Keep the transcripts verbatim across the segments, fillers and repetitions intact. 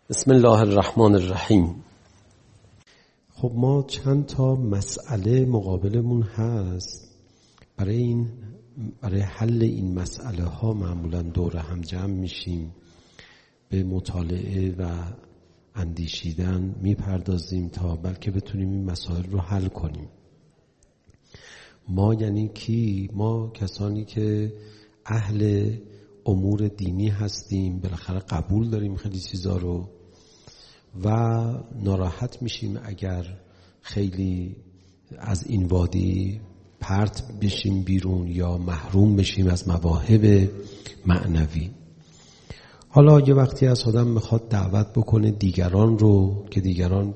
بسم الله الرحمن الرحیم. خب ما چند تا مسئله مقابلمون هست. برای این برای حل این مسئله ها معمولا دور هم جمع میشیم، به مطالعه و اندیشیدن میپردازیم تا بلکه بتونیم این مسائل رو حل کنیم. ما یعنی کی؟ ما کسانی که اهل امور دینی هستیم، بالاخره قبول داریم خیلی چیزا رو و ناراحت میشیم اگر خیلی از این وادی پرت بشیم بیرون یا محروم بشیم از مواهب معنوی. حالا یه وقتی از آدم میخواد دعوت بکنه دیگران رو که دیگران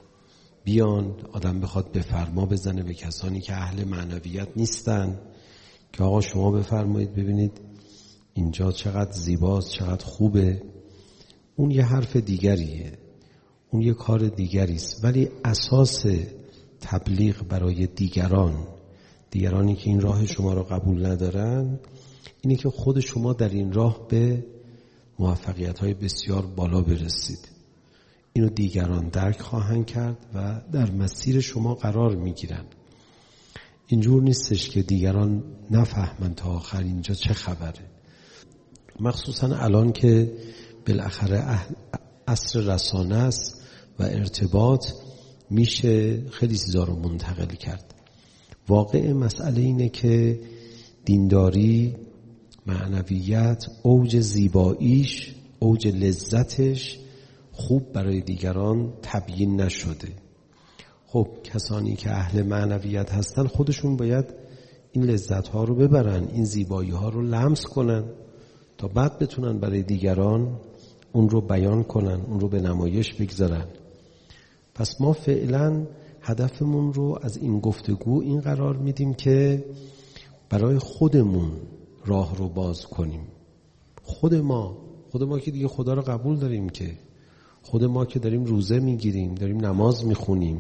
بیان، آدم بخواد به فرما بزنه به کسانی که اهل معنویت نیستن که آقا شما بفرمایید ببینید اینجا چقدر زیباست، چقدر خوبه. اون یه حرف دیگریه، اون یه کار دیگریست. ولی اساس تبلیغ برای دیگران، دیگرانی که این راه شما رو قبول ندارن، اینه که خود شما در این راه به موفقیت‌های بسیار بالا برسید. اینو دیگران درک خواهند کرد و در مسیر شما قرار میگیرن. اینجور نیستش که دیگران نفهمن تا آخر اینجا چه خبره. مخصوصا الان که بالاخره عصر رسانه است و ارتباط، میشه خیلی چیزا رو منتقل کرد. واقع مسئله اینه که دینداری، معنویت، اوج زیباییش، اوج لذتش خوب برای دیگران تبیین نشده. خب کسانی که اهل معنویت هستن خودشون باید این لذت ها رو ببرن، این زیبایی ها رو لمس کنن تا بعد بتونن برای دیگران اون رو بیان کنن، اون رو به نمایش بگذارن. پس ما فعلا هدفمون رو از این گفتگو این قرار میدیم که برای خودمون راه رو باز کنیم. خود ما خود ما که دیگه خدا رو قبول داریم، که خود ما که داریم روزه میگیریم، داریم نماز میخونیم،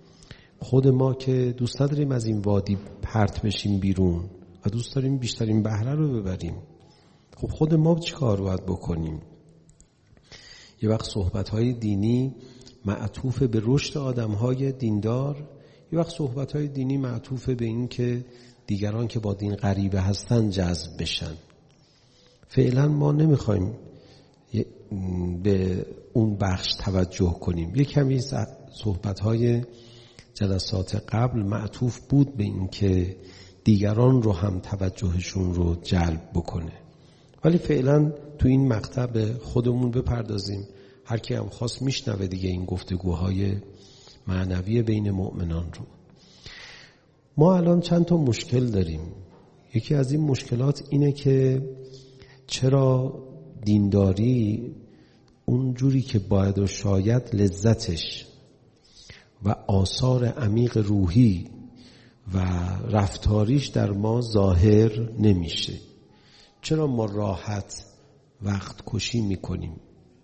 خود ما که دوست نداریم از این وادی پرت بشیم بیرون و دوست داریم بیشترین بهره رو ببریم. خب خود ما چی کار باید بکنیم؟ یه وقت صحبت‌های دینی معطوف به رشد آدم‌های دیندار، یه وقت صحبت‌های دینی معطوف به این که دیگران که با دین غریبه هستن جذب بشن. فعلا ما نمیخوایم به اون بخش توجه کنیم. یه کمی صحبت‌های جلسات قبل معطوف بود به این که دیگران رو هم توجهشون رو جلب بکنه. ولی فعلا تو این مقطع به خودمون بپردازیم. هر کی هم خواست میشنوه دیگه این گفتگوهای معنوی بین مؤمنان رو. ما الان چند تا مشکل داریم. یکی از این مشکلات اینه که چرا دینداری اون جوری که باید و شاید لذتش و آثار عمیق روحی و رفتاریش در ما ظاهر نمیشه؟ چرا ما راحت وقت کشی میکنیم؟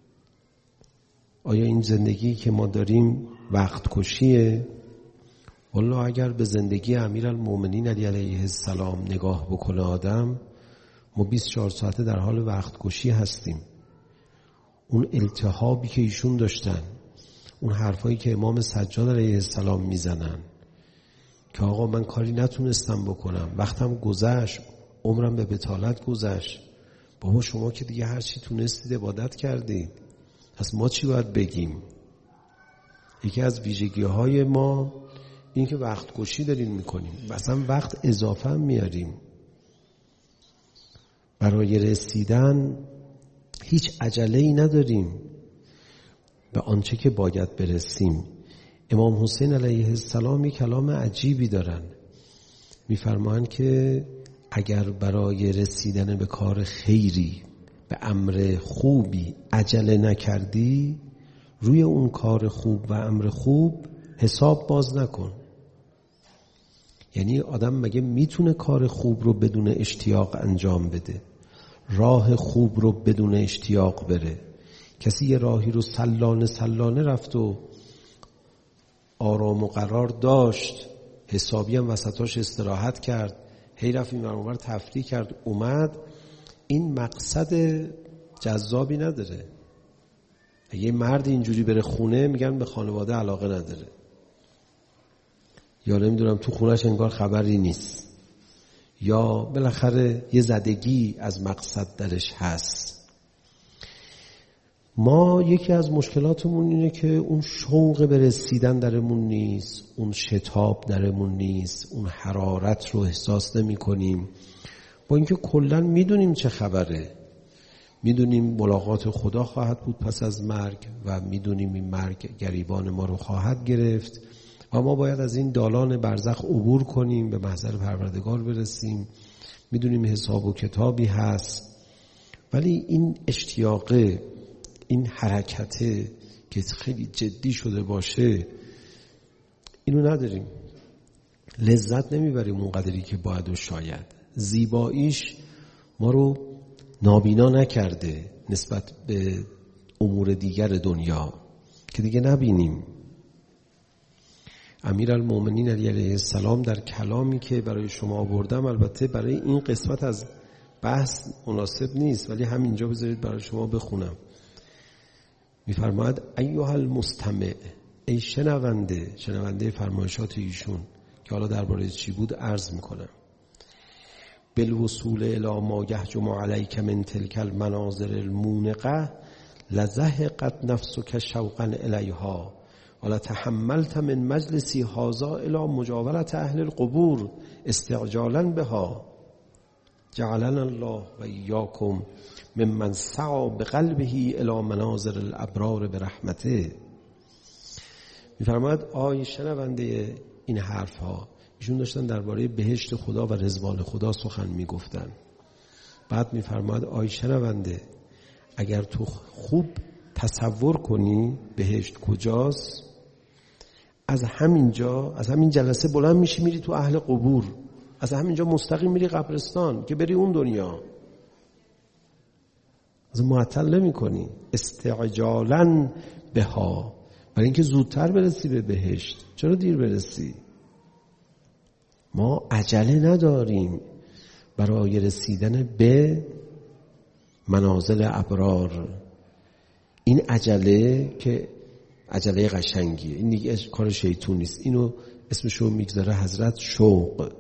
آیا این زندگی که ما داریم وقت کشیه؟ والله اگر به زندگی امیرالمومنین علی علیه السلام نگاه بکنه آدم، ما بیست و چهار ساعته در حال وقت کشی هستیم. اون التهابی که ایشون داشتن، اون حرفایی که امام سجاد علیه السلام میزنن که آقا من کاری نتونستم بکنم، وقتم گذشت، عمرم به بطالت گذشت. بابا شما که دیگه هر چی تونستید عبادت کردید، پس ما چی باید بگیم؟ یکی از ویژگی های ما این که وقت کشی داریم میکنیم، مثلا وقت اضافه هم میاریم. برای رسیدن هیچ عجله‌ای نداریم به آنچه که باید برسیم. امام حسین علیه السلام یک کلام عجیبی دارن، میفرمایند که اگر برای رسیدن به کار خیری، به امر خوبی عجله نکردی، روی اون کار خوب و امر خوب حساب باز نکن. یعنی آدم مگه میتونه کار خوب رو بدون اشتیاق انجام بده؟ راه خوب رو بدون اشتیاق بره؟ کسی یه راهی رو سلانه سلانه رفت و آرام و قرار داشت، حسابی هم وسطاش استراحت کرد، هی رفت این برابر تفریح کرد اومد، این مقصد جذابی نداره. اگه یه مرد اینجوری بره خونه میگن به خانواده علاقه نداره، یا نمیدونم تو خونش انگار خبری نیست، یا بالاخره یه زدگی از مقصد درش هست. ما یکی از مشکلاتمون اینه که اون شوق به رسیدن درمون نیست، اون شتاب درمون نیست، اون حرارت رو احساس نمی کنیم، با اینکه کلن میدونیم چه خبره، میدونیم ملاقات خدا خواهد بود پس از مرگ و میدونیم این مرگ گریبان ما رو خواهد گرفت و ما باید از این دالان برزخ عبور کنیم، به محضر پروردگار برسیم، میدونیم حساب و کتابی هست، ولی این اشتیاقه، این حرکته که خیلی جدی شده باشه، اینو نداریم، لذت نمیبریم اون قدری که باید و شاید. زیباییش ما رو نابینا نکرده نسبت به امور دیگر دنیا که دیگه نبینیم. امیرالمومنین علی علیه السلام در کلامی که برای شما آوردم، البته برای این قسمت از بحث مناسب نیست ولی همینجا بذارید برای شما بخونم، میفرماید ایها المستمع، ای شنونده، شنونده فرمایشات ایشون که حالا درباره چی بود عرض میکنم، بالوصول الی ما یهجم علیک من تلک المناظر المونقه لزهقت نفسک شوقا الیها ولا تحملت من مجلسی هذا الی مجاورت اهل القبور استعجالا بها جعلنا الله و ایاکم ممن سعى بقلبه الی مناظر الابرار برحمته. میفرماید آی شنونده این حرف ها، ایشون داشتن درباره بهشت خدا و رضوان خدا سخن میگفتن. بعد میفرماید آی شنونده، اگر تو خوب تصور کنی بهشت کجاست، از همینجا، از همین جلسه بلند میشی میری تو اهل قبور، از همینجا مستقیم میری قبرستان که بری اون دنیا، از معطل نمی کنی. استعجالاً بها، برای اینکه زودتر برسی به بهشت. چرا دیر برسی؟ ما عجله نداریم برای رسیدن به منازل ابرار. این عجله که عجله قشنگیه، این دیگه کار شیطون نیست، اینو اسمشو میگذاره حضرت شوق.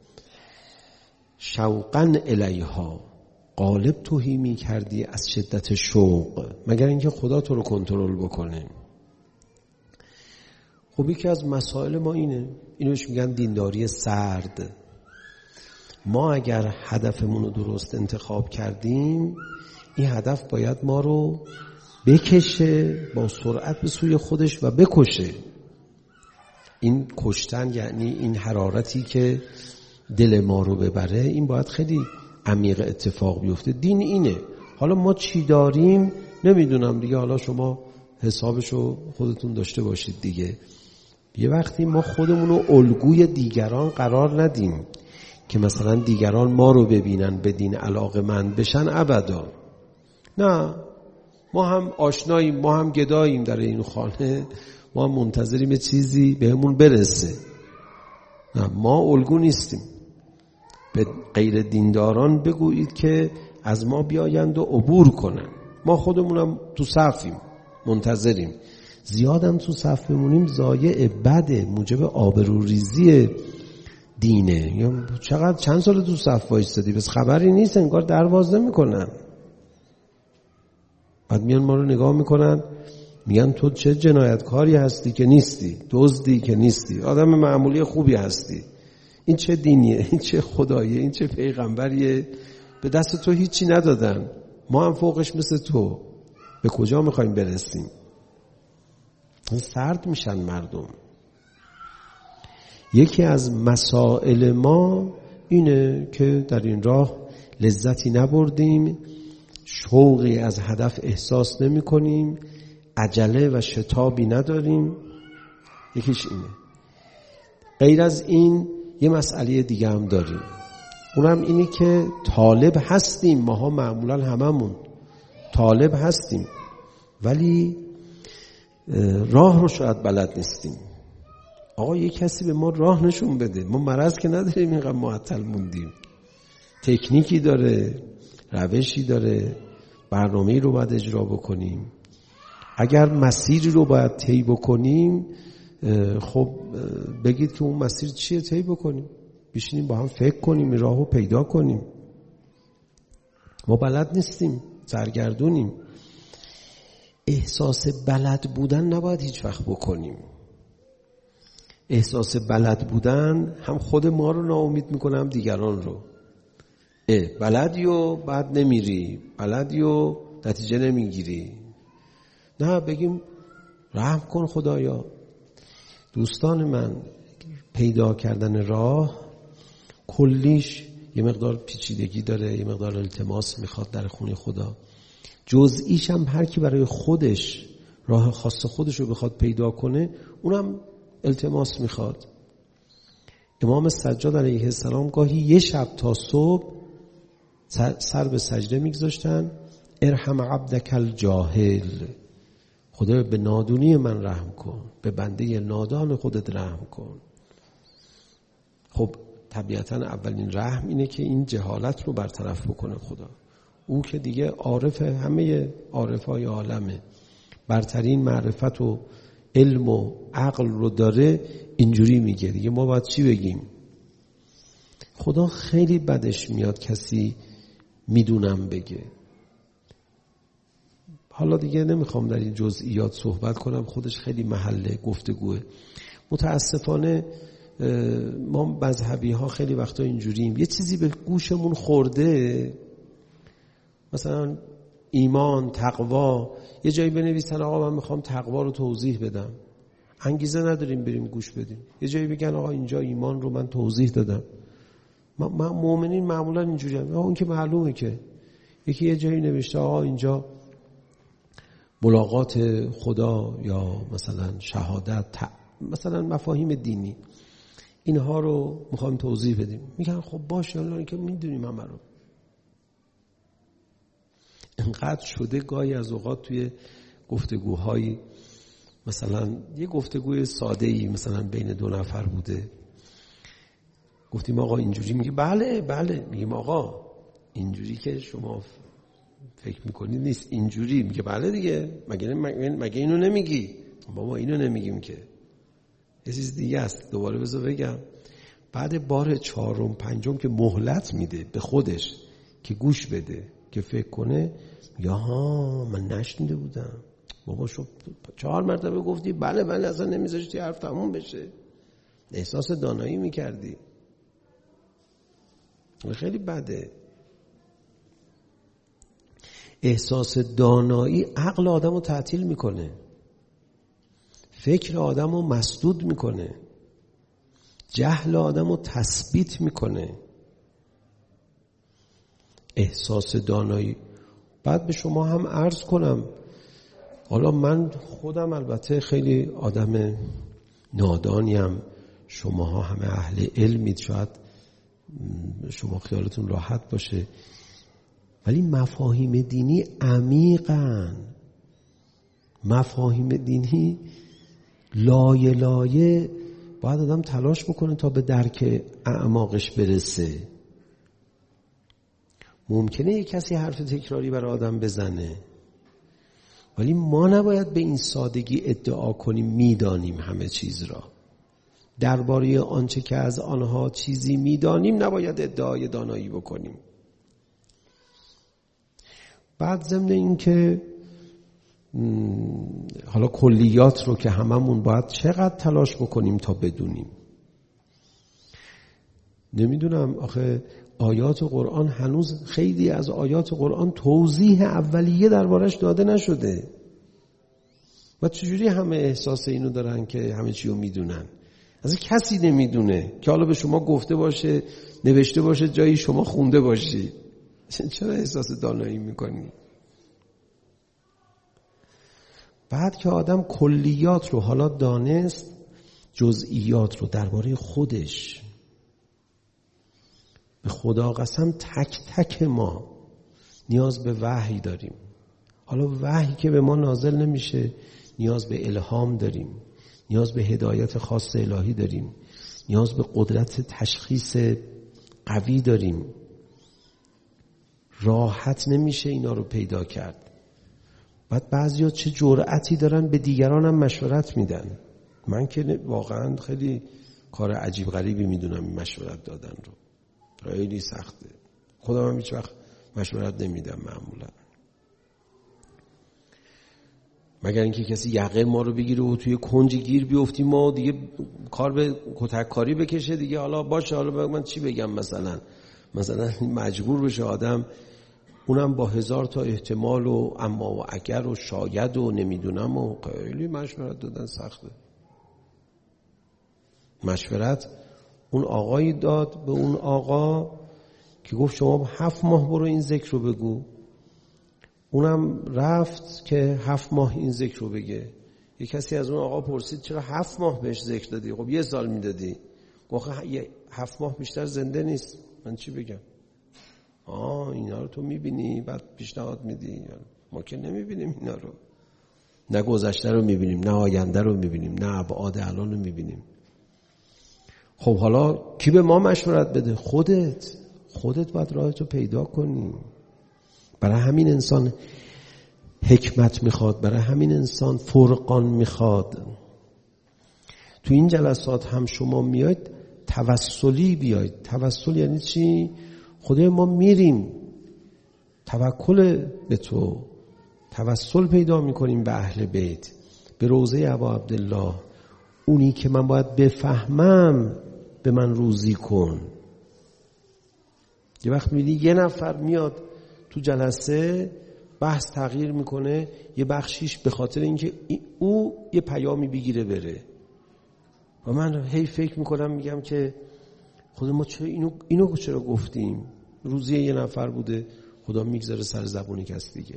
شوقاً الیها، غالب توهی می کردی از شدت شوق، مگر اینکه خدا تو رو کنترل بکنه. خب یکی از مسائل ما اینه، اینوش میگن دینداری سرد. ما اگر هدفمون رو درست انتخاب کردیم، این هدف باید ما رو بکشه با سرعت به سوی خودش و بکشه. این کشتن یعنی این حرارتی که دل ما رو ببره، این باید خیلی عمیق اتفاق بیفته. دین اینه. حالا ما چی داریم نمیدونم دیگه، حالا شما حسابشو خودتون داشته باشید دیگه. یه وقتی ما خودمون رو الگوی دیگران قرار ندیم که مثلا دیگران ما رو ببینن به دین علاقه‌مند بشن، ابدا. نه، ما هم آشناییم، ما هم گداییم در این خانه، ما هم منتظریم چیزی بهمون برسه. نه، ما الگو نیستیم. به غیر دینداران بگویید که از ما بیایند و عبور کنن، ما خودمونم تو صفیم منتظریم. زیادم تو صف بمونیم ضایع بده، موجب آبروریزی دینه. یا چقدر چند سال تو صف وایستادی بس خبری نیست، انگار درواز نمی‌کنن. بعد میان ما رو نگاه میکنن میگن تو چه جنایتکاری هستی که نیستی، دزدی که نیستی، آدم معمولی خوبی هستی. این چه دینیه، این چه خداییه، این چه پیغمبریه، به دست تو هیچی ندادن، ما هم فوقش مثل تو، به کجا میخوایم برسیم؟ سرد میشن مردم. یکی از مسائل ما اینه که در این راه لذتی نبردیم، شوقی از هدف احساس نمی کنیم، عجله و شتابی نداریم. یکیش اینه. غیر از این یه مسئله دیگه هم داریم، اونم اینه که طالب هستیم، ماها معمولا هممون طالب هستیم، ولی راه رو شاید بلد نیستیم. آقا یه کسی به ما راه نشون بده، ما مرض که نداریم اینقدر معطل موندیم. تکنیکی داره، روشی داره، برنامه‌ای رو باید اجرا بکنیم. اگر مسیری رو باید طی بکنیم، خب بگید که اون مسیر چیه طی بکنیم، بشینیم با هم فکر کنیم، راهو پیدا کنیم. ما بلد نیستیم، سرگردونیم. احساس بلد بودن نباید هیچ وقت بکنیم. احساس بلد بودن هم خود ما رو ناامید میکنه هم دیگران رو. اه بلدی و بعد نمیری، بلدی و نتیجه نمیگیری. نه، بگیم رحم کن خدایا. دوستان من، پیدا کردن راه کلیش یه مقدار پیچیدگی داره، یه مقدار التماس میخواد در خونه خدا. جزئیش هم هر کی برای خودش راه خاص خودش رو بخواد پیدا کنه، اونم التماس میخواد. امام سجاد علیه السلام گاهی یه شب تا صبح سر به سجده میگذاشتن، ارحم عبدک الجاهل، خدا به نادونی من رحم کن، به بنده نادان خودت رحم کن. خب طبیعتا اولین رحم اینه که این جهالت رو برطرف بکنه خدا. او که دیگه عارف همه عارفای عالمه، برترین معرفت و علم و عقل رو داره، اینجوری میگه دیگه. ما باید چی بگیم؟ خدا خیلی بدش میاد کسی میدونم بگه. حالا دیگه نمیخوام در این جزئیات صحبت کنم، خودش خیلی محل گفتگوه. متاسفانه ما مذهبی ها خیلی وقتا اینجوریم، یه چیزی به گوشمون خورده، مثلا ایمان، تقوا، یه جایی بنویسن آقا من میخوام تقوا رو توضیح بدم، انگیزه نداریم بریم گوش بدیم. یه جایی بگن آقا اینجا ایمان رو من توضیح دادم. ما مؤمنین معمولا اینجوری هم. اون که معلومه که یکی یه جایی نوشته آقا اینجا ملاقات خدا یا مثلا شهادت، مثلا مفاهیم دینی، اینها رو میخوایم توضیح بدیم. میگن خب باشه، الان که میدونیم همه رو. انقدر شده گاهی از اوقات توی گفتگوهایی، مثلا یه گفتگوی ساده‌ای مثلا بین دو نفر بوده، گفتیم آقا اینجوری، میگه بله بله، میگیم آقا اینجوری که شما فکر میکنید نیست، اینجوری. میگه بله دیگه، مگه مگه اینو نمیگی؟ بابا اینو نمیگیم که، یه چیز دیگه است. دوباره بذار بگم، بعد بار چهارم پنجم که مهلت میده به خودش که گوش بده، که فکر کنه، یا ها من نشنیده بودم، بابا شو چهار مرتبه گفتی بله بله، اصلا نمیذاشتی حرف تموم بشه، احساس دانایی میکردی. خیلی بده. احساس دانایی عقل آدم رو تعطیل میکنه، فکر آدم رو مسدود میکنه، جهل آدم رو تثبیت میکنه. احساس دانایی. بعد به شما هم عرض کنم، حالا من خودم البته خیلی آدم نادانیم، شماها همه اهل علمید، شاید شما خیالتون راحت باشه، ولی مفاهیم دینی عمیقن. مفاهیم دینی لایه لایه باید آدم تلاش بکنه تا به درک اعماقش برسه. ممکنه یک کسی حرف تکراری برای آدم بزنه، ولی ما نباید به این سادگی ادعا کنیم میدانیم همه چیز را. درباره آنچه که از آنها چیزی میدانیم نباید ادعای دانایی بکنیم. بعد ضمن این که حالا کلیات رو که هممون باید چقدر تلاش بکنیم تا بدونیم. نمیدونم آخه آیات قرآن هنوز خیلی از آیات قرآن توضیح اولیه دربارش داده نشده. و چجوری همه احساس اینو دارن که همه چی رو میدونن؟ از کسی نمیدونه که حالا به شما گفته باشه، نوشته باشه، جایی شما خونده باشی. چرا احساس دانایی میکنی؟ بعد که آدم کلیات رو حالا دانست، جزئیات رو درباره خودش، به خدا قسم تک تک ما نیاز به وحی داریم. حالا وحی که به ما نازل نمیشه، نیاز به الهام داریم، نیاز به هدایت خاص الهی داریم، نیاز به قدرت تشخیص قوی داریم. راحت نمیشه اینا رو پیدا کرد. بعد بعضیا چه جرأتی دارن به دیگران هم مشورت میدن. من که واقعا خیلی کار عجیب غریبی میدونم مشورت دادن رو، خیلی سخته. خودم هم هیچ وقت مشورت نمیدم معمولا، مگر اینکه کسی یقه ما رو بگیره و توی کنج گیر بیفتیم ما دیگه کار به کتک کاری بکشه دیگه. حالا باشه، حالا من چی بگم، مثلا مثلا مجبور بشه آدم، اونم با هزار تا احتمال و اما و اگر و شاید و نمیدونم و خیلی مشورت دادن سخته. مشورت اون آقایی داد به اون آقا که گفت شما هفت ماه برو این ذکر رو بگو. اونم رفت که هفت ماه این ذکر رو بگه. یک کسی از اون آقا پرسید چرا هفت ماه بهش ذکر دادی؟ خب یه سال میدادی. گفت هفت ماه بیشتر زنده نیست، من چی بگم؟ آه اینا رو تو میبینی بعد پیشنهاد میدی؟ ما که نمیبینیم اینا رو، نه گذشته رو میبینیم، نه آینده رو میبینیم، نه ابعاد الان رو میبینیم. خب حالا کی به ما مشورت بده؟ خودت خودت باید راهتو پیدا کنی. برای همین انسان حکمت میخواد، برای همین انسان فرقان میخواد. تو این جلسات هم شما میاید توسلی بیاید. توسل یعنی چی؟ خدای ما میریم توکل به تو، توسل پیدا میکنیم به اهل بیت، به روضه ابا عبدالله. اونی که من باید بفهمم به من روزی کن. یه وقت میدی یه نفر میاد تو جلسه بحث تغییر میکنه، یه بخشیش به خاطر اینکه او یه پیامی بگیره بره، و من هی فکر میکنم میگم که خدا ما چرا اینو اینو چرا گفتیم؟ روزی یه نفر بوده، خدا میگذاره سر زبونی کس دیگه.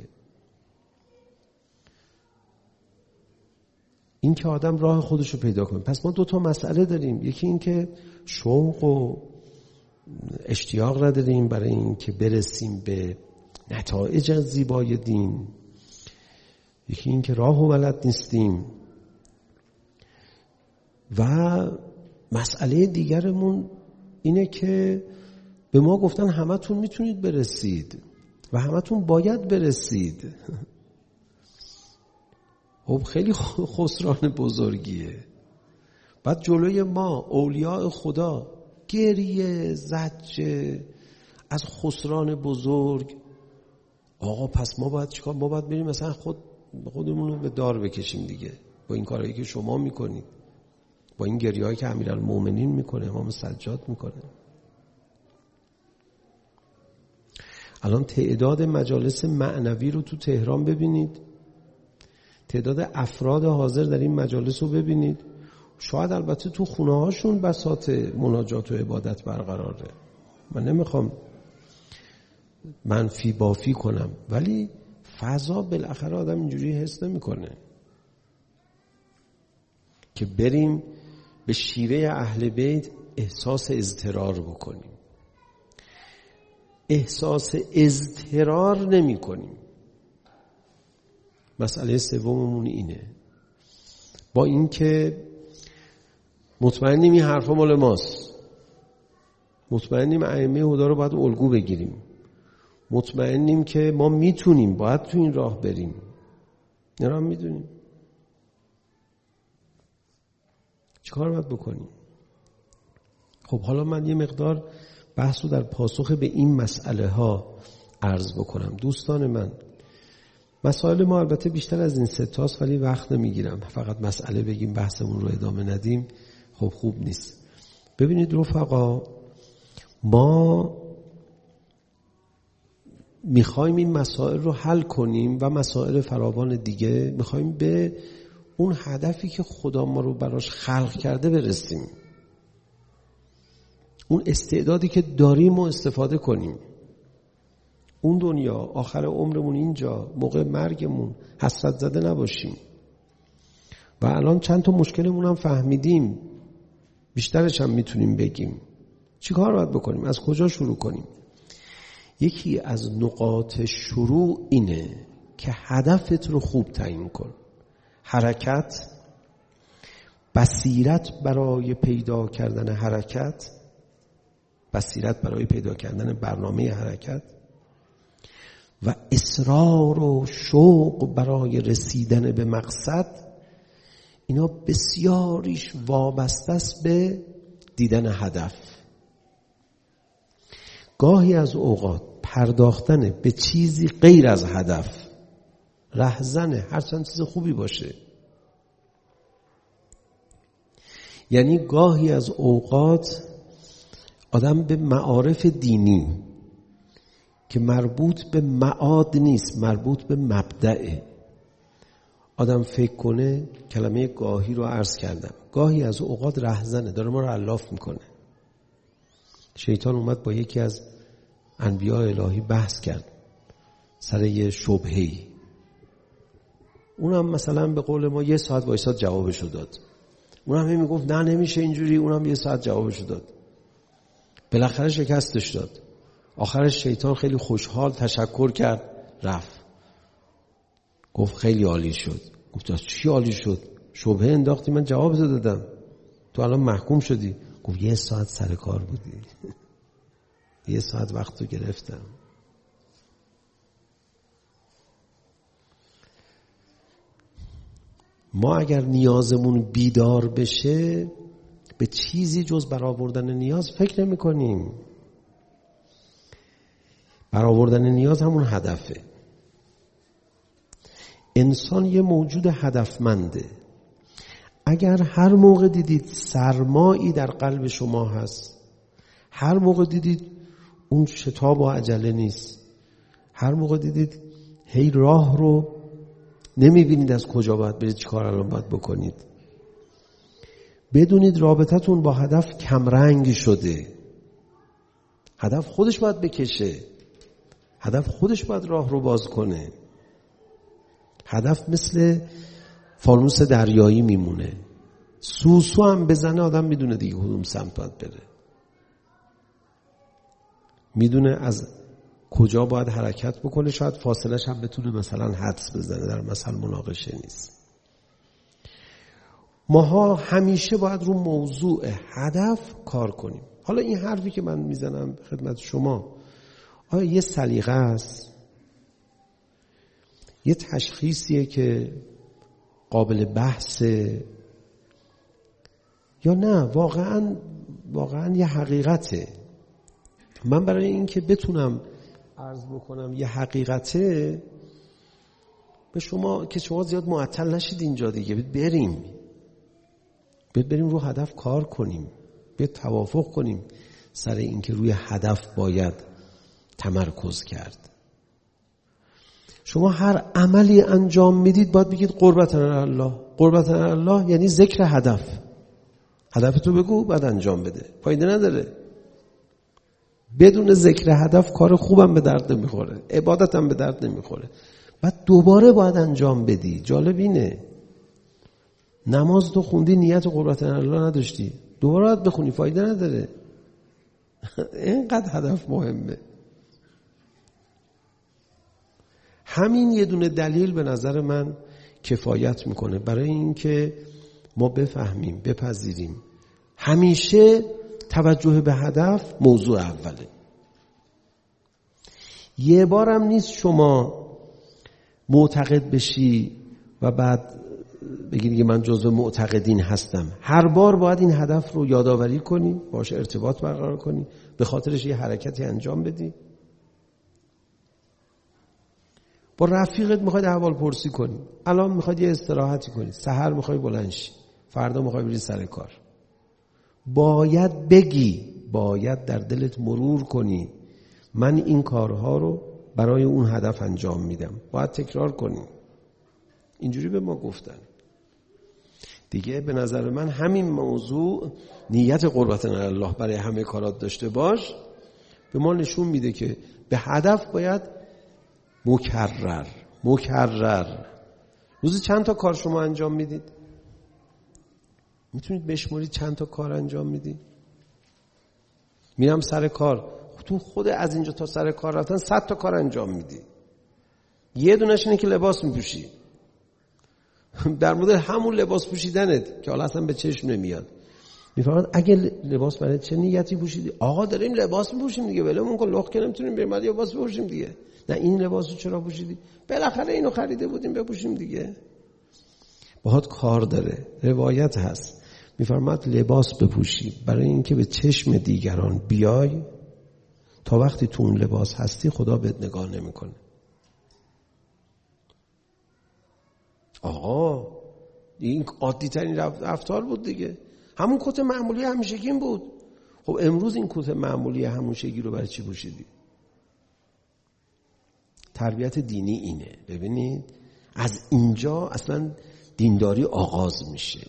این که آدم راه خودشو پیدا کنه. پس ما دو تا مسئله داریم، یکی این که شوق و اشتیاق نداریم برای این که برسیم به نتایج زیبای دین، یکی این که راه و بلد نیستیم، و مسئله دیگرمون اینه که به ما گفتن همتون میتونید برسید و همتون باید برسید. خب خیلی خسران بزرگیه. بعد جلوی ما اولیاء خدا گریه زجه از خسران بزرگ. آقا پس ما باید چیکار؟ ما باید بریم مثلا خود خودمون رو به دار بکشیم دیگه، با این کارهایی که شما میکنید، با این گریه‌هایی که امیرالمومنین میکنه، امام سجاد میکنه. الان تعداد مجالس معنوی رو تو تهران ببینید، تعداد افراد حاضر در این مجالس رو ببینید. شاید البته تو خونه هاشون بساط مناجات و عبادت برقراره، من نمیخوام منفی بافی کنم، ولی فضا بالاخره آدم اینجوری حس نمیکنه که بریم به شیوه اهل بیت احساس اضطرار بکنیم. احساس اضطرار نمی کنیم. مسئله سوممون اینه، با این که مطمئنیم این حرفا مال ماست، مطمئنیم ائمه هدا رو باید الگو بگیریم، مطمئنیم که ما میتونیم، باید تو این راه بریم، نه هم میدونیم چی کار باید بکنیم. خب حالا من یه مقدار بحث رو در پاسخ به این مسئله ها عرض بکنم. دوستان من، مسائل ما البته بیشتر از این سه تاست، ولی وقت نمیگیرم. فقط مسئله بگیم بحثمون رو ادامه ندیم خب خوب نیست. ببینید رفقا، ما میخوایم این مسائل رو حل کنیم و مسائل فراوان دیگه، میخوایم به اون هدفی که خدا ما رو براش خلق کرده برسیم، اون استعدادی که داریم و استفاده کنیم. اون دنیا آخر عمرمون اینجا، موقع مرگمون حسرت زده نباشیم. و الان چند تا مشکلمون هم فهمیدیم، بیشترش هم میتونیم بگیم. چی کار باید بکنیم؟ از کجا شروع کنیم؟ یکی از نقاط شروع اینه که هدفت رو خوب تعیین کن. حرکت، بصیرت برای پیدا کردن حرکت، بصیرت برای پیدا کردن برنامه حرکت، و اصرار و شوق برای رسیدن به مقصد، اینا بسیاریش وابسته است به دیدن هدف. گاهی از اوقات پرداختن به چیزی غیر از هدف، رهزنه، هرچند چیز خوبی باشه، یعنی گاهی از اوقات آدم به معارف دینی که مربوط به معاد نیست، مربوط به مبدأه، آدم فکر کنه. کلمه گاهی رو عرض کردم، گاهی از اوقات رهزنه، داره ما رو علاف میکنه. شیطان اومد با یکی از انبیاء الهی بحث کرد سر یه شبهه‌ای، اونم مثلا به قول ما یه ساعت وایساد جوابشو داد، اونم هم میگفت نه نمیشه اینجوری، اونم یه ساعت جوابشو داد. بالاخره شکستش داد. آخرش شیطان خیلی خوشحال تشکر کرد، رفت. گفت خیلی عالی شد. گفت چی عالی شد؟ شبهه انداختی من جواب دادم، تو الان محکوم شدی. گفت یه ساعت سر کار بودی. یه ساعت وقت رو گرفتم. ما اگر نیازمون بیدار بشه به چیزی جز برآوردن نیاز فکر نمی کنیم. برآوردن نیاز همون هدفه. انسان یه موجود هدفمنده. اگر هر موقع دیدید سرمایی در قلب شما هست، هر موقع دیدید اون شتاب و عجله نیست، هر موقع دیدید هی راه رو نمیبینید از کجا باید برید، چیکار الان باید بکنید، بدونید رابطتون با هدف کمرنگ شده. هدف خودش باید بکشه، هدف خودش باید راه رو باز کنه. هدف مثل فانوس دریایی میمونه، سوسو هم بزنه آدم میدونه دیگه کدوم سمت باید بره، میدونه از کجا باید حرکت بکنه. شاید فاصلش هم بتونه مثلا حدس بزنه، در مثل مناقشه نیست. ماها همیشه باید رو موضوع هدف کار کنیم. حالا این حرفی که من میزنم خدمت شما آیا یه سلیقه است؟ یه تشخیصیه که قابل بحثه؟ یا نه واقعا واقعا یه حقیقته؟ من برای این که بتونم عرض بکنم یه حقیقته به شما که شما زیاد معطل نشید اینجا دیگه، بریم بریم رو هدف کار کنیم، بیاید توافق کنیم سر این که روی هدف باید تمرکز کرد. شما هر عملی انجام میدید باید بگید قربتنا الله. قربتنا الله یعنی ذکر هدف. هدفتو بگو بعد انجام بده، فایده نداره. بدون ذکر هدف کار خوبم به درد نمیخوره، عبادتم به درد نمیخوره. بعد دوباره باید انجام بدی. جالب اینه نماز تو خوندی نیت قربتنا الله نداشتی، دوباره باید بخونی، فایده نداره. اینقدر هدف مهمه. همین یه دونه دلیل به نظر من کفایت میکنه برای اینکه ما بفهمیم، بپذیریم همیشه توجه به هدف موضوع اوله. یه بارم نیست شما معتقد بشی و بعد بگی دیگه من جزو معتقدین هستم. هر بار باید این هدف رو یادآوری کنی، باشه ارتباط برقرار کنی، به خاطرش یه حرکتی انجام بدی. با رفیقت میخواید احوال پرسی کنی، الان میخواید یه استراحتی کنی، سحر میخوای بلند شی، فردا میخوای بری سر کار، باید بگی، باید در دلت مرور کنی من این کارها رو برای اون هدف انجام میدم. باید تکرار کنی. اینجوری به ما گفتن دیگه. به نظر من همین موضوع نیت قربتنا الله برای همه کارات داشته باش به ما نشون میده که به هدف باید مکرر مکرر. روزی چند تا کار شما انجام میدید؟ میتونید بشمارید چند تا کار انجام میدید؟ میرم سر کار، تو خود از اینجا تا سر کار رفتن صد تا کار انجام میدی، یه دونش اینه که لباس میپوشی. در مورد همون لباس پوشیدنت که حالا اصلا به چشم نمیاد میفهمن اگه لباس برای چه نیتی پوشیدی؟ آقا داریم لباس میپوشیم دیگه، ولمون کن، لخ که نمیتونیم بریم بعد لباس بپوشیم دیگه. نه این لباسو چرا پوشیدی؟ بالاخره اینو خریده بودیم بپوشیم دیگه. باهات کار داره. روایت هست میفرماد لباس بپوشی برای اینکه به چشم دیگران بیای، تا وقتی تو اون لباس هستی خدا بهت نگاه نمیکنه. آقا این عادی ترین رفتار بود دیگه. همون کت معمولی همیشگی بود. خب امروز این کت معمولی همیشگی رو برای چی پوشیدی؟ تربیت دینی اینه. ببینید از اینجا اصلا دینداری آغاز میشه.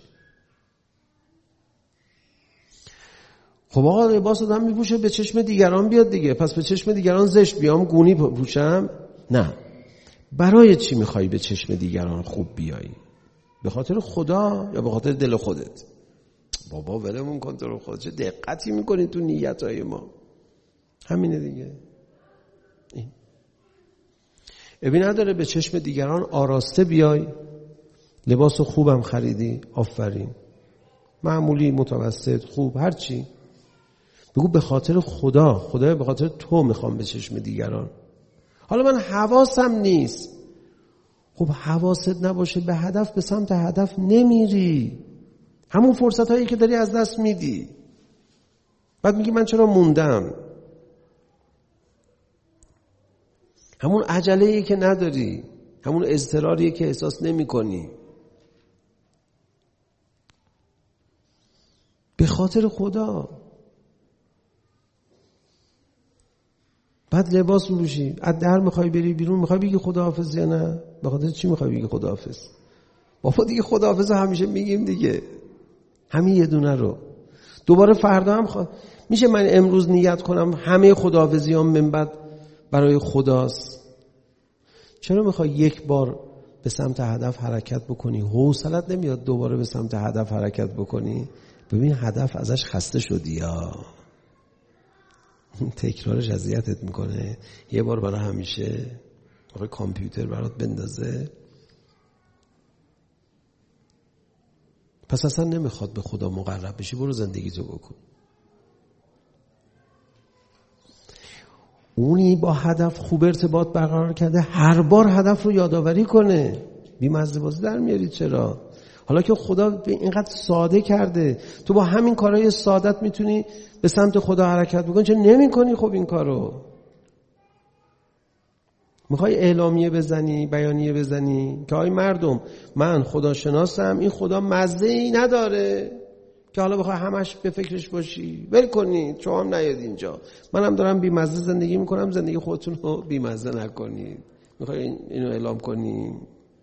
خب آقا لباس آدم میپوشه به چشم دیگران بیاد دیگه، پس به چشم دیگران زشت بیام گونی پوشم؟ نه. برای چی میخوای به چشم دیگران خوب بیایی؟ به خاطر خدا یا به خاطر دل خودت؟ بابا ولمون کن تو رو خود، چه دقتی میکنی تو نیتای ما. همینه دیگه. این ابی نداره به چشم دیگران آراسته بیای، لباس خوبم خریدی، آفرین، معمولی، متوسط، خوب، هر چی، بگو به خاطر خدا، خدا به خاطر تو میخوام به چشم دیگران. حالا من حواسم نیست. خب حواست نباشه به هدف، به سمت هدف نمیری. همون فرصت هایی که داری از دست میدی. بعد میگی من چرا موندم؟ همون عجله‌ای که نداری، همون اضطراریه که احساس نمی کنی. به خاطر خدا. بعد لباس میپوشی، از در میخوای بری بیرون، میخوای بگی خداحافظ یا نه؟ به خاطر چی میخوای بگی خداحافظ؟ بابا دیگه خداحافظ همیشه میگیم دیگه، همین یه دونه رو. دوباره فردا هم خوا... میشه من امروز نیت کنم همه خداحافظیام من بعد برای خداست؟ چرا میخوای یک بار به سمت هدف حرکت بکنی حوصلت نمیاد دوباره به سمت هدف حرکت بکنی؟ ببین هدف ازش خسته شدی یا تکرارش اذیتت میکنه. یه بار برای همیشه آقای کامپیوتر برات بندازه، پس اصلا نمیخواد به خدا مقرب بشی. برو زندگی تو بکن. اونی با هدف خوب ارتباط برقرار کرده هر بار هدف رو یادآوری کنه. بی‌مزه بازی در میاری چرا؟ حالا که خدا به اینقدر ساده کرده، تو با همین کارهای سادت میتونی به سمت خدا حرکت بکنی، چه نمی کنی؟ خب این کارو میخوای اعلامیه بزنی، بیانیه بزنی که آی مردم من خدا شناسم، این خدا مزه ای نداره که حالا بخوای همش به فکرش باشی. ول کنید، شما هم نیاد اینجا، منم دارم بی مزه زندگی میکنم، زندگی خودتون رو بی مزه نکنید. میخوای اینو اعلام کنی؟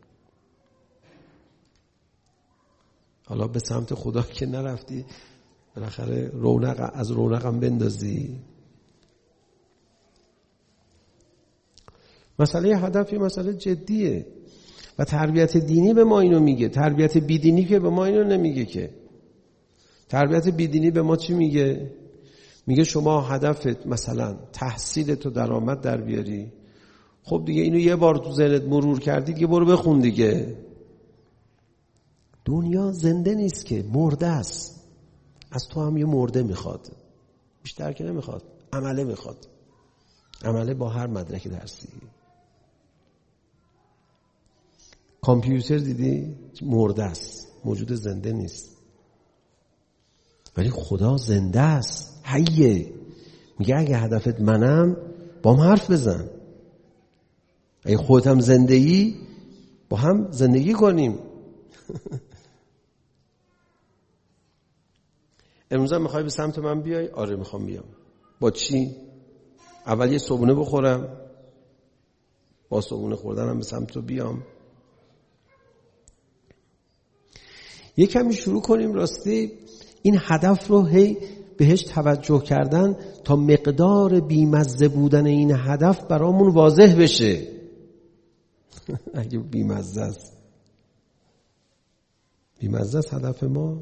حالا به سمت خدا که نرفتی، بالاخره رونق از رونقم بندازی. مسئله هدفی مسئله جدیه و تربیت دینی به ما اینو میگه. تربیت بیدینی که به ما اینو نمیگه. که تربیت بیدینی به ما چی میگه؟ میگه شما هدفت مثلا تحصیل تو درآمد در بیاری. خب دیگه اینو یه بار تو ذهنت مرور کردی دیگه، برو بخون دیگه. دنیا زنده نیست که، مرده است. از تو هم یه مرده میخواد، بیشتر که نمیخواد. عمله میخواد، عمله با هر مدرک درسی. کامپیوتر دیدی مرده است، موجود زنده نیست. ولی خدا زنده است، حیه. میگه اگه هدفت منم، با هم حرف بزن. اگه خودت هم زندگی، با هم زندگی کنیم. امروز هم میخوای به سمت من بیای؟ آره میخوام بیام. با چی؟ اول یه صبحونه بخورم، با صبحونه خوردن هم به سمت تو بیام. یه کمی شروع کنیم راستی این هدف رو هی بهش توجه کردن تا مقدار بیمزه بودن این هدف برامون واضح بشه. اگه بیمزه است، بیمزه است هدف ما،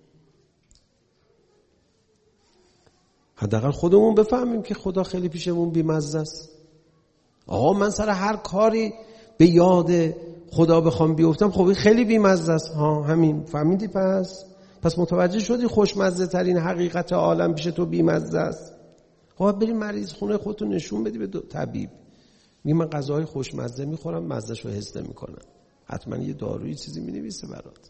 حداقل خودمون بفهمیم که خدا خیلی پیشمون بیمزه است. آقا من سر هر کاری به یاد خدا بخوام بیفتم، خب این خیلی بیمزه است. ها همین، فهمیدی؟ پس پس متوجه شدی خوشمزه ترین حقیقت عالم پیش تو بیمزه است. خب بریم مریض خونه خودتو نشون بدی به طبیب، میگه من غذاهای خوشمزه میخورم، مزهشو حس نمیکنم. حتما یه دارویی چیزی مینویسه برات.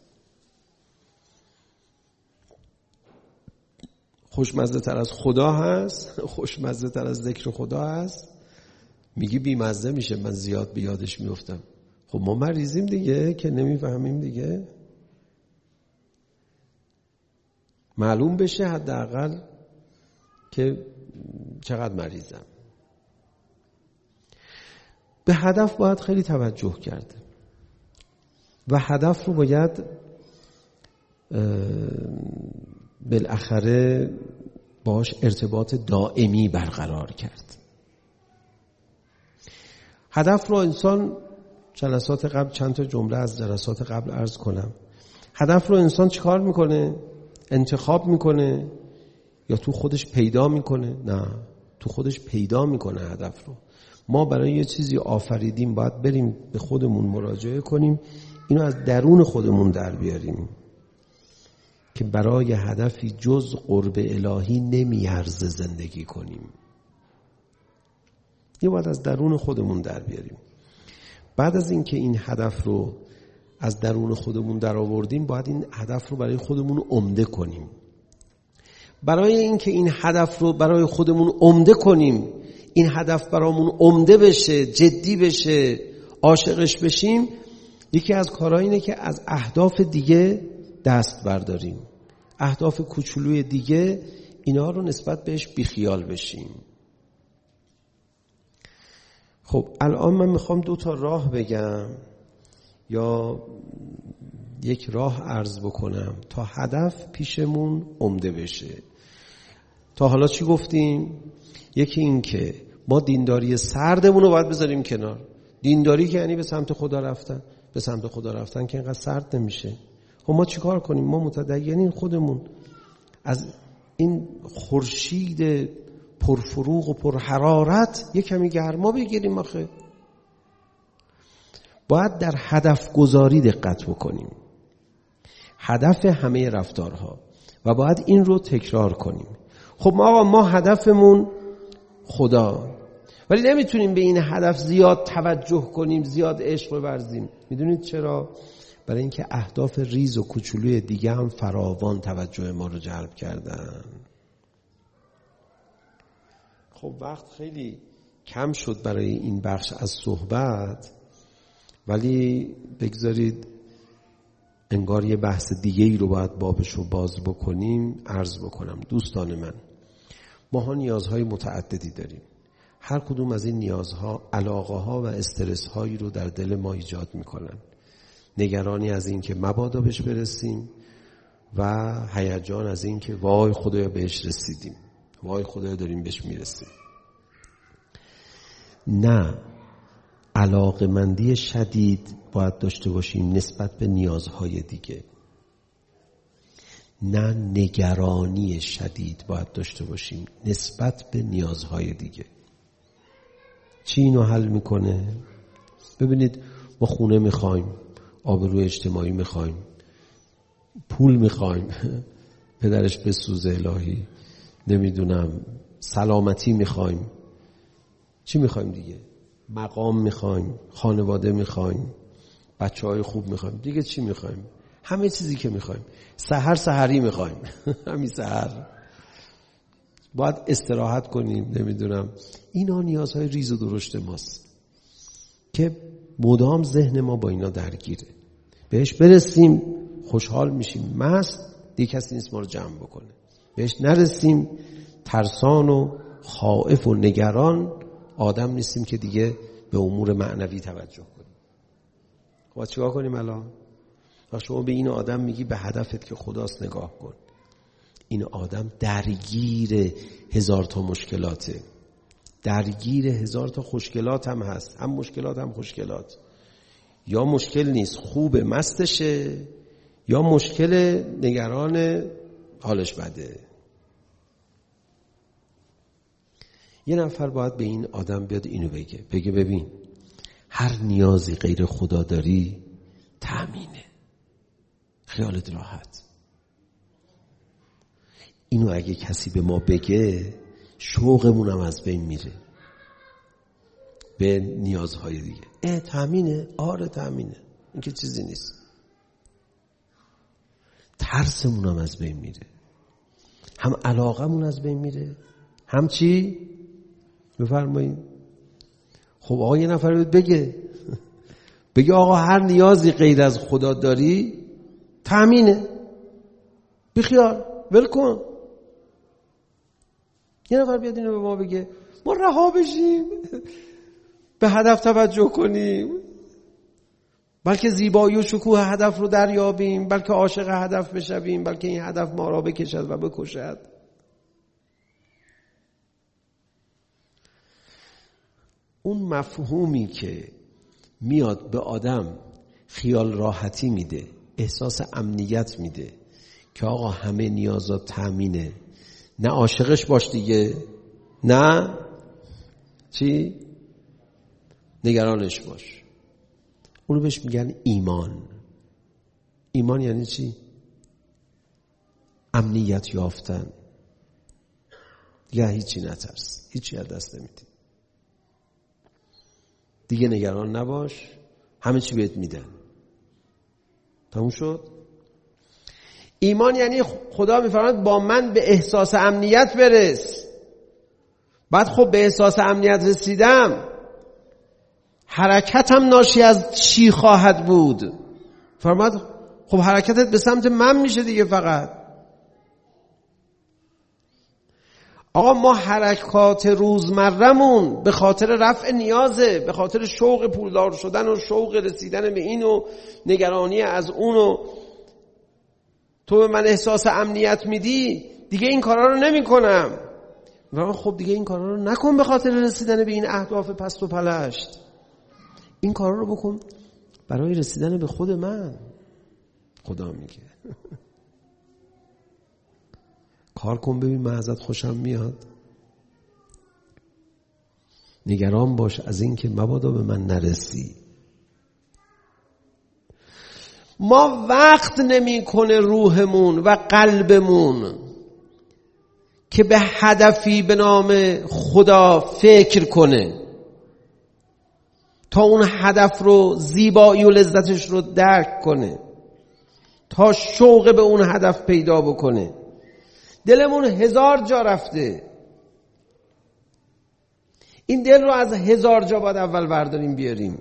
خوشمزه تر از خدا هست، خوشمزه تر از ذکر خدا هست. میگی بی مزه میشه، من زیاد بیادش میفتم. خب ما مریضیم دیگه که نمیفهمیم دیگه. معلوم بشه حداقل که چقدر مریضم. به هدف باید خیلی توجه کرد و هدف رو باید بالاخره باش ارتباط دائمی برقرار کرد. هدف رو انسان، جلسات قبل چند تا جمله از جلسات قبل عرض کنم، هدف رو انسان چیکار میکنه؟ انتخاب میکنه یا تو خودش پیدا میکنه؟ نه، تو خودش پیدا میکنه هدف رو. ما برای یه چیزی آفریدیم، باید بریم به خودمون مراجعه کنیم، اینو از درون خودمون در بیاریم که برای هدفی جز قرب الهی نمیارزه زندگی کنیم. اینو باید از درون خودمون در بیاریم. بعد از اینکه این هدف رو از درون خودمون در آوردیم، باید این هدف رو برای خودمون عمده کنیم. برای اینکه این هدف رو برای خودمون عمده کنیم، این هدف برامون عمده بشه، جدی بشه، عاشقش بشیم، یکی از کارها اینه که از اهداف دیگه دست برداریم. اهداف کوچولوی دیگه، اینا رو نسبت بهش بیخیال بشیم. خب الان من میخوام دو تا راه بگم یا یک راه عرض بکنم تا هدف پیشمون عمده بشه. تا حالا چی گفتیم؟ یکی این که ما دینداری سردمون رو باید بذاریم کنار. دینداری که یعنی به سمت خدا رفتن. به سمت خدا رفتن که اینقدر سرد نمیشه. خب ما چیکار کنیم؟ ما متدینین خودمون از این خورشید پرفروغ و پرحرارت یک کمی گرما بگیریم. آخه باید در هدف گذاری دقت بکنیم، هدف همه رفتارها، و باید این رو تکرار کنیم. خب ما آقا ما هدفمون خدا، ولی نمیتونیم به این هدف زیاد توجه کنیم، زیاد عشق بورزیم. میدونید چرا؟ برای اینکه اهداف ریز و کوچولوی دیگه هم فراوان توجه ما رو جلب کردن. خب وقت خیلی کم شد برای این بخش از صحبت، ولی بگذارید انگار یه بحث دیگه ای رو باید بابش رو باز بکنیم. عرض بکنم دوستان من، ما ها نیازهای متعددی داریم. هر کدوم از این نیازها علاقه ها و استرس هایی رو در دل ما ایجاد میکنن. نگرانی از این که مبادا بهش برسیم و هیجان از این که وای خدایا بهش رسیدیم، وای خدایا داریم بهش میرسیم. نه، علاقه‌مندی شدید باید داشته باشیم نسبت به نیازهای دیگه. نه، نگرانی شدید باید داشته باشیم نسبت به نیازهای دیگه. چی اینو حل میکنه؟ ببینید، ما خونه میخوایم، آبروی اجتماعی میخوایم، پول میخوایم، پدرش بسوزه الهی، نمیدونم سلامتی میخوایم، چی میخوایم دیگه؟ مقام میخوایم، خانواده میخوایم، بچه های خوب میخوایم، دیگه چی میخوایم؟ همه چیزی که میخوایم. سحر سحری میخوایم همین سحر باید استراحت کنیم، نمیدونم. اینا نیازهای ریز و درشت ماست که مدام ذهن ما با اینا درگیره. بهش برسیم خوشحال میشیم، مست، دیگه کسی نیست ما رو جمع بکنه. بهش نرسیم ترسان و خائف و نگران آدم نیستیم که دیگه به امور معنوی توجه کنیم. خب چیکار کنیم الان؟ شما به این آدم میگی به هدفت که خداست نگاه کن. این آدم درگیر هزار تا مشکلاته، درگیر هزار تا خوشگلات هم هست، هم مشکلات هم خوشگلات. یا مشکل نیست، خوب مستشه، یا مشکل نگران حالش بده. یه نفر باید به این آدم بیاد اینو بگه، بگه ببین هر نیازی غیر خدا داری تأمینه، خیالت راحت. اینو اگه کسی به ما بگه شوقمون هم از بین میره. به نیازهای دیگه. اه تامینه، آره تامینه، این که چیزی نیست. ترسمون هم از بین میره، هم علاقمون از بین میره، هم چی؟ بفرمایید. خب آقا یه نفر بهت بگه بگه آقا هر نیازی غیر از خدا داری تامینه، بیخیال، ول کن. یه نفر بیاد اینو به ما بگه ما رها بشیم، به هدف توجه کنیم، بلکه زیبایی و شکوه هدف رو دریابیم، بلکه عاشق هدف بشویم، بلکه این هدف ما را بکشد و بکشد. اون مفهومی که میاد به آدم خیال راحتی میده، احساس امنیت میده که آقا همه نیازات تامینه، نه عاشقش باش دیگه، نه چی؟ نگرانش باش. اونو بهش میگن ایمان. ایمان یعنی چی؟ امنیت یافتن. دیگه هیچی نترس، هیچی از دست نمیدی، دیگه نگران نباش، همه چی بهت میدن. تموم شد. ایمان یعنی خدا میفرماید با من به احساس امنیت برس. بعد خب به احساس امنیت رسیدم، حرکتم ناشی از چی خواهد بود؟ فرماید خب حرکتت به سمت من میشه دیگه. فقط آقا ما حرکات روزمرمون به خاطر رفع نیازه، به خاطر شوق پولدار شدن و شوق رسیدن به این و نگرانی از اون و تو به من احساس امنیت میدی، دیگه این کارا رو نمی کنم. و خب دیگه این کارا رو نکن به خاطر رسیدن به این اهداف پست و پلشت. این کارا رو بکن برای رسیدن به خود من. خدا میگه کار کن ببین من ازت خوشم میاد. نگران باش از این که مبادا به من نرسی. ما وقت نمی کنه روحمون و قلبمون که به هدفی به نام خدا فکر کنه تا اون هدف رو، زیبایی و لذتش رو درک کنه، تا شوق به اون هدف پیدا بکنه. دلمون هزار جا رفته، این دل رو از هزار جا باید اول برداریم بیاریم.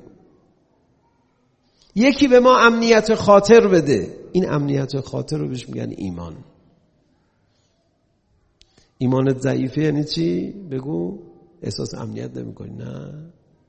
یکی به ما امنیت خاطر بده. این امنیت خاطر رو بهش میگن ایمان. ایمانت ضعیفه یعنی چی؟ بگو. احساس امنیت نمی کنی. نه،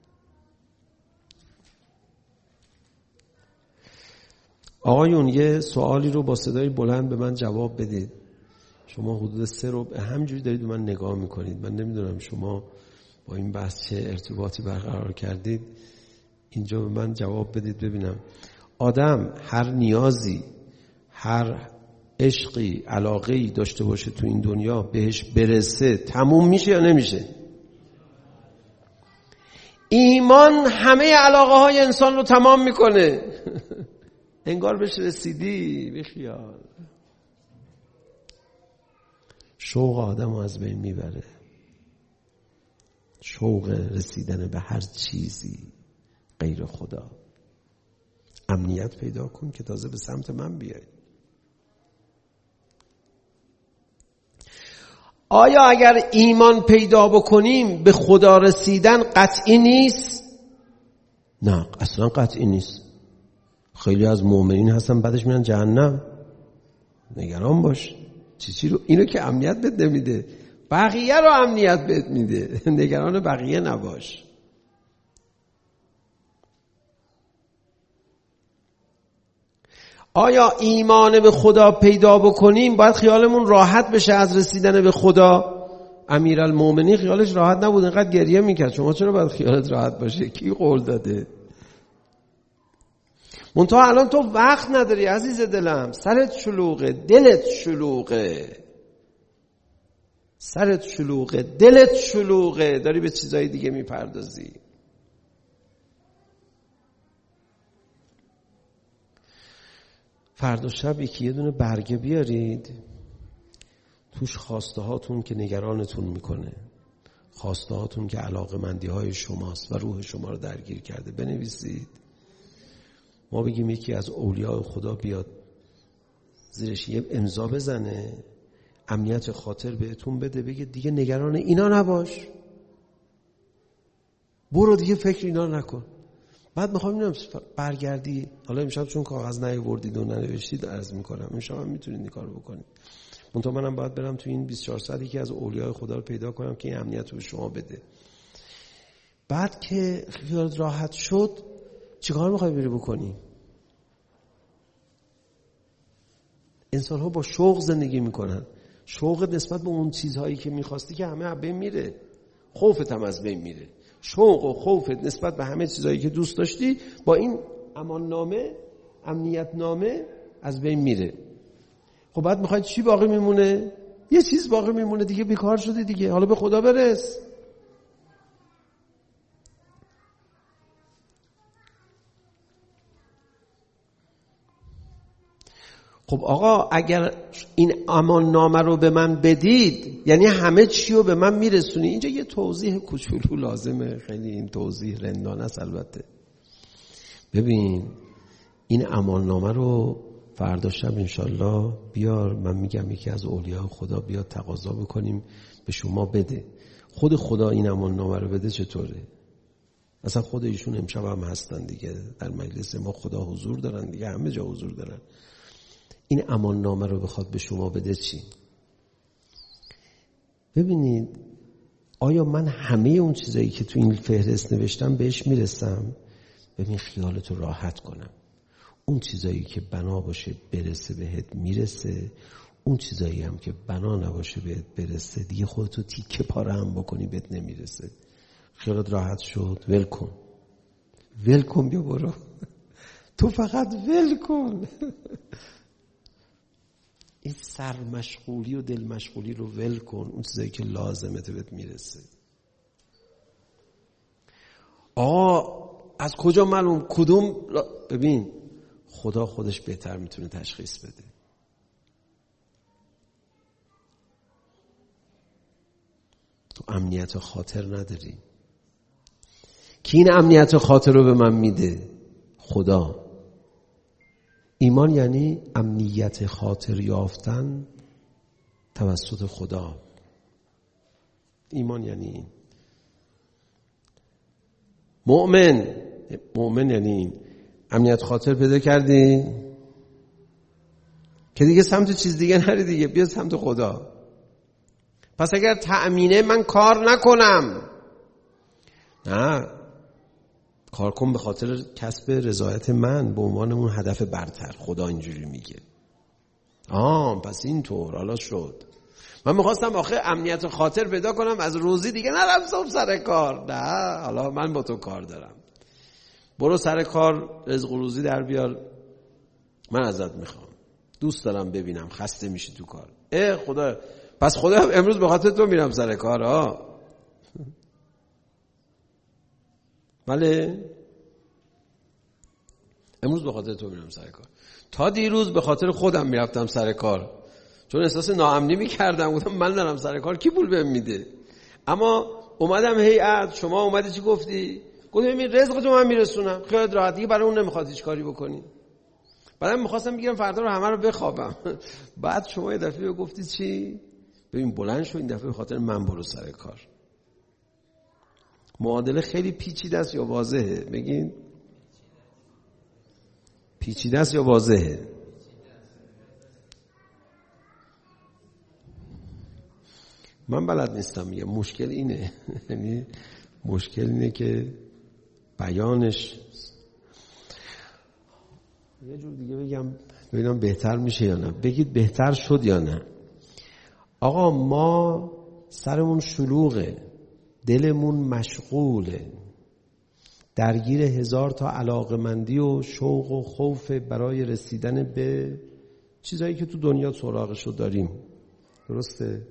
آقایون یه سوالی رو با صدای بلند به من جواب بدید. شما حدود سه رو همجوری دارید به من نگاه میکنید. من نمیدونم شما با این بحث چه ارتباطی برقرار کردید. اینجا به من جواب بدید ببینم. آدم هر نیازی، هر عشقی، علاقه‌ای داشته باشه تو این دنیا بهش برسه تموم میشه یا نمیشه؟ ایمان همه علاقه های انسان رو تمام میکنه. انگار بهش رسیدی بخیال. شوق آدم رو از بین میبره. شوق رسیدن به هر چیزی غیر خدا. امنیت پیدا کن که تازه به سمت من بیای. آیا اگر ایمان پیدا بکنیم به خدا رسیدن قطعی نیست؟ نه، اصلا قطعی نیست. خیلی از مؤمنین هستن بعدش میرن جهنم. نگران باش. چی چی رو؟ اینو که امنیت بهت نمیده، بقیه رو امنیت بهت میده. نگران بقیه نباش. آیا ایمان به خدا پیدا بکنیم باید خیالمون راحت بشه از رسیدن به خدا؟ امیرالمومنین خیالش راحت نبود، اینقدر گریه میکرد. شما چرا باید خیالت راحت باشه؟ کی قول داده؟ منتها الان تو وقت نداری عزیز دلم. سرت شلوغه، دلت شلوغه، سرت شلوغه، دلت شلوغه، داری به چیزای دیگه میپردازی. فردا شب یکی یه دونه برگه بیارید توش خواسته هاتون که نگرانتون میکنه، خواسته هاتون که علاقمندی های شماست و روح شما رو درگیر کرده بنویسید. ما بگیم یکی از اولیاء خدا بیاد زیرش یه امضا بزنه، امنیت خاطر بهتون بده، بگه دیگه نگران اینا نباش، برو دیگه فکر اینا نکن. بعد میخوام اینم برگردی، حالا امشب چون کاغذ نیاوردید و ننوشتید عرض میکنم امشب هم میتونید این کارو بکنید. منتها منم باید برم تو این بیست و چهار ساعت یکی از اولیاء خدا رو پیدا کنم که این امنیت رو به شما بده. بعد که خیالت راحت شد چیکار میخوای بری بکنی؟ انسان ها با شوق زندگی میکنن. شوق نسبت به اون چیزهایی که میخواستی که همه از بین میره، خوفت هم از بین میره. شوق و خوفت نسبت به همه چیزهایی که دوست داشتی با این امان نامه، امنیت نامه از بین میره. خب بعد میخوای چی باقی میمونه؟ یه چیز باقی میمونه دیگه، بیکار شدی دیگه، حالا به خدا برس. خب آقا اگر این امان نامه رو به من بدید یعنی همه چی رو به من میرسونی. اینجا یه توضیح کوچولو لازمه، خیلی این توضیح رندانه است البته. ببین این امان نامه رو فردا شب انشالله بیار، من میگم یکی از اولیاء خدا بیاد تقاضا بکنیم به شما بده. خود خدا این امان نامه رو بده چطوره؟ اصلا خود ایشون امشب هم هستن دیگه، در مجلس ما خدا حضور دارن دیگه، همه جا حضور دارن. این امان نامه رو بخواد به شما بده چی؟ ببینید آیا من همه اون چیزایی که تو این فهرست نوشتم بهش میرسم؟ ببین خیالتو راحت کنم، اون چیزایی که بنا باشه برسه بهت میرسه، اون چیزایی هم که بنا نباشه بهت برسه دیگه خودتو تیکه پاره هم بکنی بهت نمیرسه. خیالت راحت شد؟ ول کن، ول کن، بیا برو تو فقط ول کن. این سرمشغولی و دل مشغولی رو ول کن، اون چیزایی که لازمته بهت میرسه. آقا از کجا معلوم کدوم؟ ببین خدا خودش بهتر میتونه تشخیص بده. تو امنیت خاطر نداری. کی این امنیت خاطر رو به من میده؟ خدا. ایمان یعنی امنیت خاطر یافتن توسط خدا. ایمان یعنی این. مؤمن، مؤمن یعنی این. امنیت خاطر پیدا کردی که دیگه سمت چیز دیگه نری دیگه، بیا سمت خدا. پس اگر تأمینه من کار نکنم، نه کار کن به خاطر کسب رضایت من به عنوان اون هدف برتر. خدا اینجوری میگه. آه پس اینطور حالا شد. من میخواستم آخه امنیت خاطر پیدا کنم از روزی دیگه نرم صبح سر کار. نه حالا من با تو کار دارم، برو سر کار رزق و روزی در بیار، من ازت میخوام، دوست دارم ببینم خسته میشی تو کار. اه خدا، پس خدا امروز به خاطر تو میرم سر کار. ها بله امروز به خاطر تو میرم سر کار. تا دیروز به خاطر خودم میرفتم سر کار، چون احساس ناامنی میکردم، گفتم من دارم سر کار کی پول بهم میده. اما اومدم هیئت، شما اومدی چی گفتی؟ گفتم این رزق تو من میرسونم، خیالت راحت، دیگه برای اون نمیخواد هیچ کاری بکنی. بعدم میخواستم بگیرم فردا رو همه رو بخوابم. بعد شما یه دفعه گفتی چی؟ ببین بلند شو این دفعه به خاطر من برو سر کار. معادله خیلی پیچیده است یا واضحه؟ بگین پیچیده است یا واضحه؟ من بلد نیستم میگم. مشکل اینه، یعنی مشکل اینه که بیانش. یه جور دیگه بگم ببینم بهتر میشه یا نه. بگید بهتر شد یا نه. آقا ما سرمون شلوغه، دلمون مشغوله، درگیر هزار تا علاقمندی و شوق و خوف برای رسیدن به چیزایی که تو دنیا سراغشو داریم. درسته؟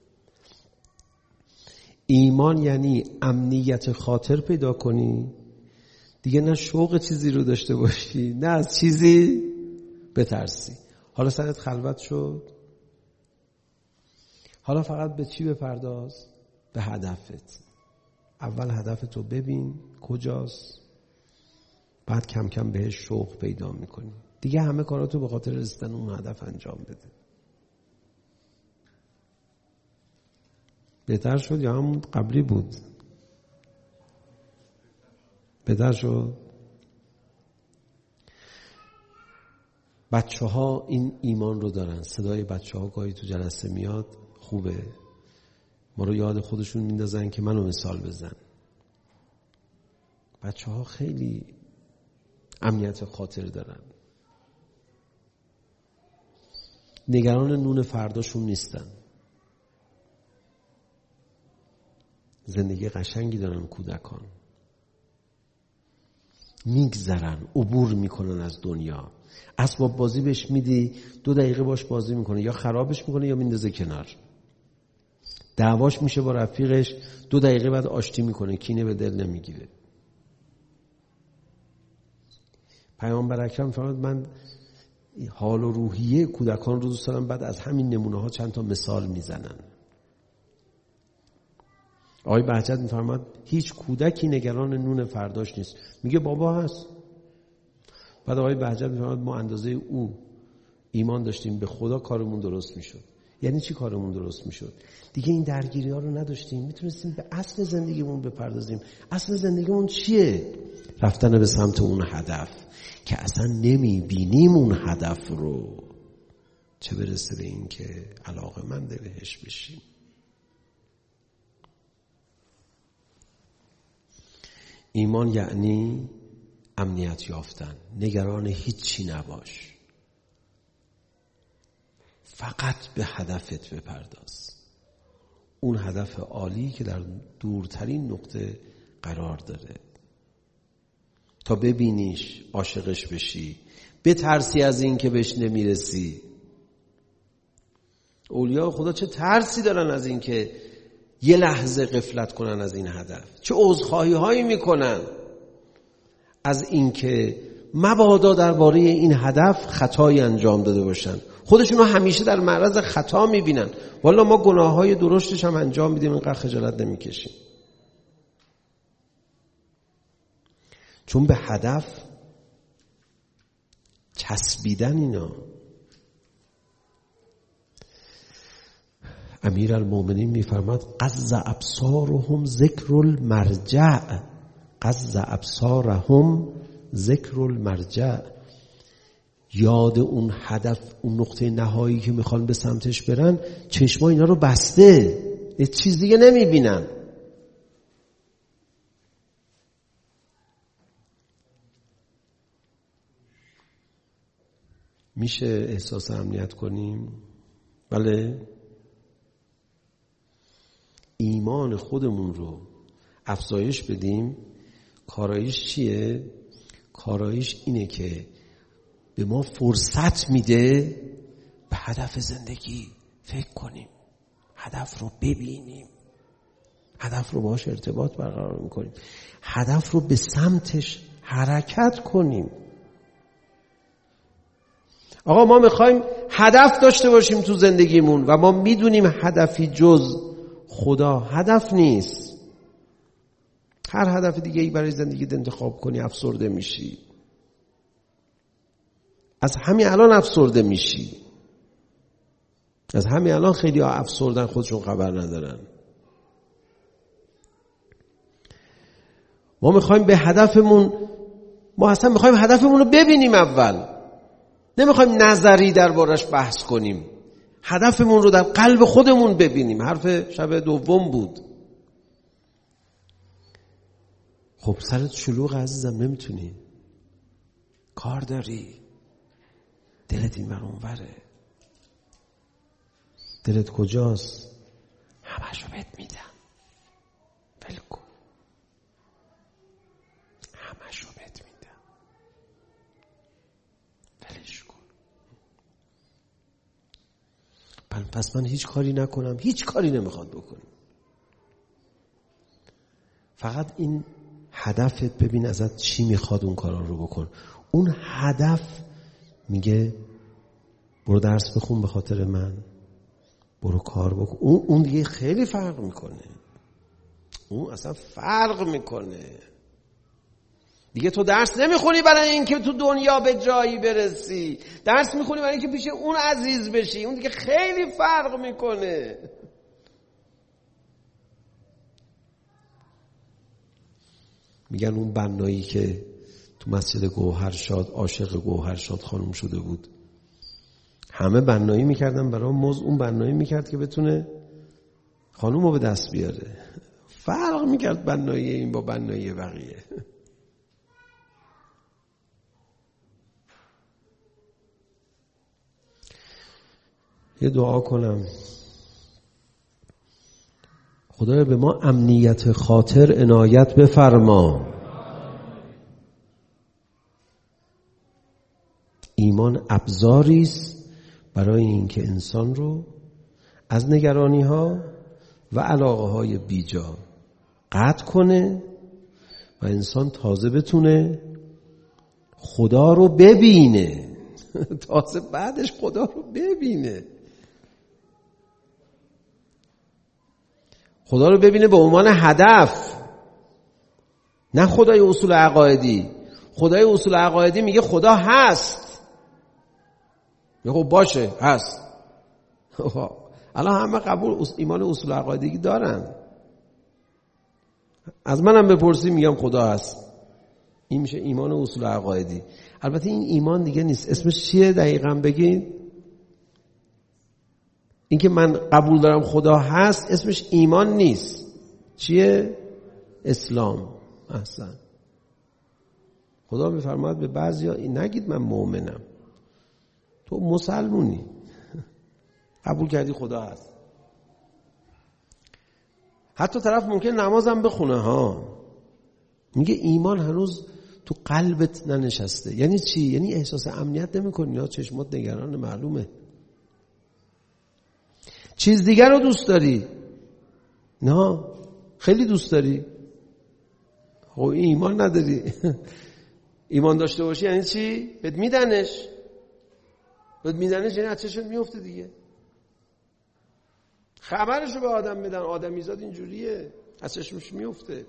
ایمان یعنی امنیت خاطر پیدا کنی، دیگه نه شوق چیزی رو داشته باشی نه از چیزی بترسی. حالا سرت خلوت شد، حالا فقط به چی بپرداز؟ به هدفت. اول هدفتو ببین کجاست، بعد کم کم بهش شوق پیدا میکنی. دیگه همه کاراتو به خاطر رسیدن اون هدف انجام بده. بهتر شد یا همون قبلی بود؟ بهتر شد. بچه ها این ایمان رو دارن. صدای بچه ها گاهی تو جلسه میاد، خوبه، ما رو یاد خودشون میندازن که منو مثال بزن. بچه ها خیلی امنیت خاطر دارن، نگران نون فرداشون نیستن، زندگی قشنگی دارن. کودکان میگذرن، عبور میکنن از دنیا. اسباب بازی بهش میدی، دو دقیقه باش بازی میکنه، یا خرابش میکنه یا میندازه کنار. دعواش میشه با رفیقش، دو دقیقه بعد آشتی میکنه، کینه به دل نمیگیره. پیامبر اکرم فرمود من حال و روحیه کودکان رو دوست دارم. بعد از همین نمونه ها چند تا مثال میزنن. آقای بهجت میفرماد هیچ کودکی نگران نون فرداش نیست. میگه بابا هست. بعد آقای بهجت میفرماد ما اندازه او ایمان داشتیم به خدا، کارمون درست میشد. یعنی چی کارمون درست میشد؟ دیگه این درگیری ها رو نداشتیم، میتونستیم به اصل زندگیمون بپردازیم. اصل زندگیمون چیه؟ رفتن به سمت اون هدف که اصلا نمیبینیم اون هدف رو، چه برسه به این که علاقه‌مند بهش بشیم. ایمان یعنی امنیت یافتن. نگران هیچی نباش، فقط به هدفت بپرداز. اون هدف عالی که در دورترین نقطه قرار داره، تا ببینیش، عاشقش بشی، بترسی از این که بهش نمیرسی. اولیاء خدا چه ترسی دارن از این که یه لحظه غفلت کنن از این هدف، چه عذرخواهی هایی میکنن از این که مبادا درباره این هدف خطایی انجام داده باشن. خودشونو همیشه در معرض خطا میبینن. والا ما گناه های درشتش هم انجام میدیم، اینقدر خجالت نمیکشیم. چون به هدف چسبیدن اینا. امیر المومنین میفرماد قض ابصارهم ذکر المرجع، قض ابصارهم ذکر المرجع. یاد اون هدف، اون نقطه نهایی که میخوان به سمتش برن، چشما اینا رو بسته، یه چیز دیگه نمیبینن. میشه احساس امنیت کنیم؟ بله. ایمان خودمون رو افزایش بدیم. کارایش چیه؟ کارایش اینه که به ما فرصت میده به هدف زندگی فکر کنیم، هدف رو ببینیم، هدف رو باهاش ارتباط برقرار میکنیم، هدف رو به سمتش حرکت کنیم. آقا ما میخوایم هدف داشته باشیم تو زندگیمون و ما میدونیم هدفی جز خدا هدف نیست. هر هدف دیگه ای برای زندگیت انتخاب کنی افسرده میشی. از همین الان افسرده میشی. از همین الان خیلی ها افسردن، خودشون خبر ندارن. ما میخوایم به هدفمون، ما اصلا میخوایم هدفمون رو ببینیم اول. نمیخوایم نظری دربارش بحث کنیم. هدفمون رو در قلب خودمون ببینیم. حرف شب دوم بود. خب سرت شلوغ عزیزم، نمیتونی، کار داری، دلت این ور اون وره. دلت کجاست؟ همشو بهت میدم، ول کن، همشو بهت میدم، ولش کن. پس من هیچ کاری نکنم؟ هیچ کاری نمیخواد بکنم. فقط این هدفت، ببین ازت چی میخواد، اون کارا رو بکن. اون هدف میگه برو درس بخون به خاطر من، برو کار بکن. اون اون دیگه خیلی فرق میکنه. اون اصلا فرق میکنه. دیگه تو درس نمیخونی برای اینکه تو دنیا به جایی برسی، درس میخونی برای اینکه پیش اون عزیز بشی. اون دیگه خیلی فرق میکنه. میگن اون بنایی که تو مسجد گوهرشاد عاشق گوهرشاد خانم شده بود، همه بنایی میکردن برای موز، اون بنایی میکرد که بتونه خانم رو به دست بیاره. فرق میکرد بنایی این با بنایی بقیه. یه دعا کنم. خدایا به ما امنیت خاطر عنایت بفرما. ایمان ابزاری است برای اینکه انسان رو از نگرانی ها و علاقه های بیجا قطع کنه و انسان تازه بتونه خدا رو ببینه. تازه بعدش خدا رو ببینه. خدا رو ببینه به عنوان هدف، نه خدای اصول عقایدی. خدای اصول عقایدی میگه خدا هست، میگه خب باشه هست. الان همه قبول ایمان اصول عقایدی دارن. از منم بپرسی میگم خدا هست. این میشه ایمان اصول عقایدی. البته این ایمان دیگه نیست. اسمش چیه دقیقاً بگین؟ این که من قبول دارم خدا هست اسمش ایمان نیست. چیه؟ اسلام. احسن. خدا میفرماید به بعضیا نگید من مؤمنم، تو مسلمونی، قبول کردی خدا هست. حتی طرف ممکن نمازم بخونه ها، میگه ایمان هنوز تو قلبت ننشسته. یعنی چی؟ یعنی احساس امنیت نمی‌کنی، یا چشمات نگران، معلومه. چیز دیگر رو دوست داری؟ نه خیلی دوست داری. خب ایمان نداری. ایمان داشته باشی یعنی چی؟ بهت میدنش. بهت میدنش یعنی از چشمت میفته دیگه. خبرشو به آدم بدن. آدمیزاد اینجوریه، از چشمش میفته.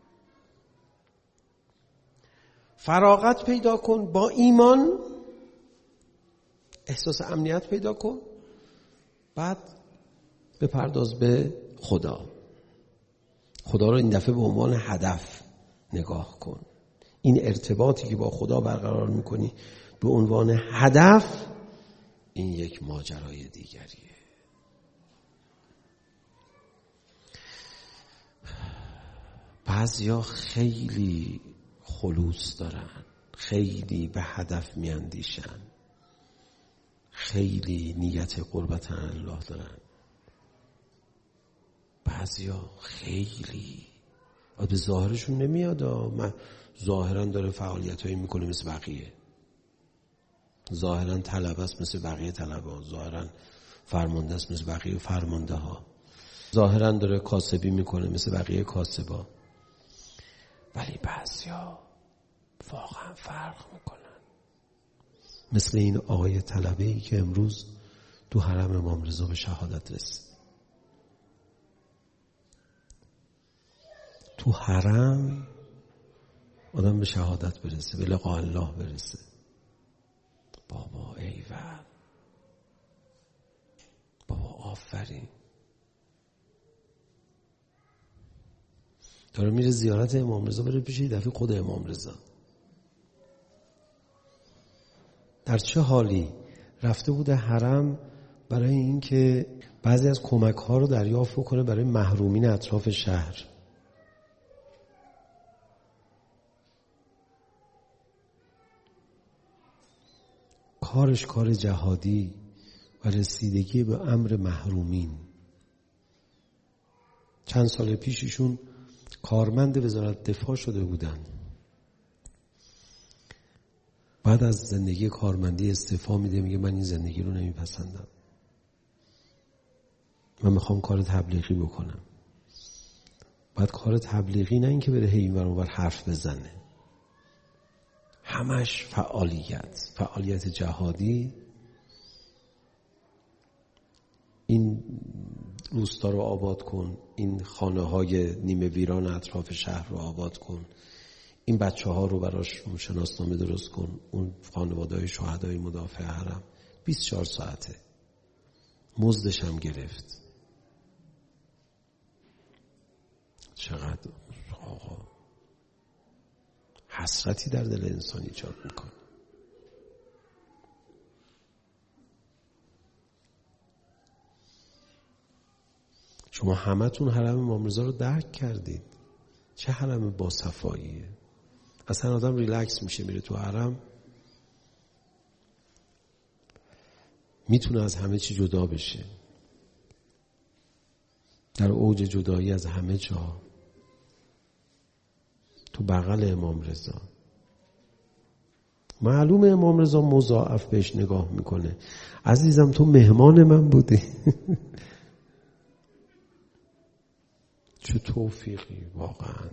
فراغت پیدا کن با ایمان، احساس امنیت پیدا کن، بعد بپرداز به خدا. خدا رو این دفعه به عنوان هدف نگاه کن. این ارتباطی که با خدا برقرار میکنی به عنوان هدف، این یک ماجرای دیگریه. بعضیا خیلی خلوص دارن، خیلی به هدف میاندیشن، خیلی نیت قربت الله دارن. بعضیا خیلی به ظاهرشون نمیاد، من ظاهرا داره فعالیت هایی میکنه مثل بقیه، ظاهرا طلبه است مثل بقیه طلبه ها، ظاهرا فرمانده است مثل بقیه فرمانده ها، ظاهرا داره کاسبی میکنه مثل بقیه کاسبا، ولی بعضیا واقعا فرق میکنن. مثل این آقای طلبه‌ای که امروز تو حرم امام رضا به شهادت رسید. تو حرم آدم به شهادت برسه، به لقاء الله برسه. بابا ایول، بابا آفرین. داره میره زیارت امام رضا، بره پیش یه دفعه خود امام رضا. در چه حالی؟ رفته بوده حرم برای اینکه بعضی از کمک ها رو دریافت کنه برای محرومین اطراف شهر. کارش کار جهادی و رسیدگی به امر محرومین. چند سال پیششون کارمند وزارت دفاع شده بودن. بعد از زندگی کارمندی استعفا میده، میگه من این زندگی رو نمیپسندم، من میخوام کار تبلیغی بکنم. بعد کار تبلیغی نه اینکه بره این ور اون ور حرف بزنه، همش فعالیت، فعالیت جهادی. این روستا رو آباد کن، این خانه های نیمه ویران اطراف شهر رو آباد کن، این بچه ها رو براش شناسنامه درست کن، اون خانواده های شهدای مدافع حرم. بیست و چهار ساعته. مزدش هم گرفت. چقدر آقا حسرتی در دل انسان ایجاد میکنه. شما همتون حرم امام رضا رو درک کردید. چه حرم با صفاییه. اصلا آدم ریلکس میشه، میره تو حرم، میتونه از همه چی جدا بشه، در اوج جدایی از همه جا، تو بغل امام رضا. معلومه امام رضا مضاعف بهش نگاه میکنه. عزیزم تو مهمان من بودی. چه توفیقی واقعا.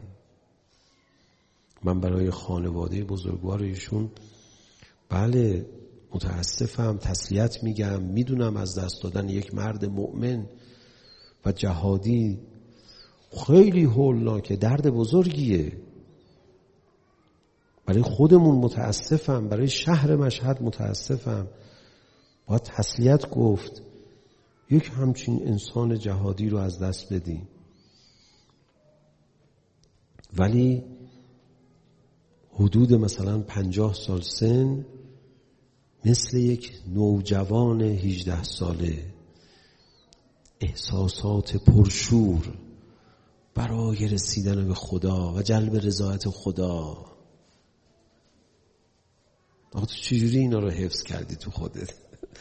من برای خانواده بزرگوار ایشون بله متاسفم، تسلیت میگم، میدونم از دست دادن یک مرد مؤمن و جهادی خیلی هولناکه، درد بزرگیه. برای خودمون متاسفم، برای شهر مشهد متاسفم. باید تسلیت گفت یک همچین انسان جهادی رو از دست بدیم. ولی حدود مثلا پنجاه سال سن مثل یک نوجوان هجده ساله، احساسات پرشور برای رسیدن به خدا و جلب رضایت خدا. آقا تو چجوری اینا رو حفظ کردی تو خودت؟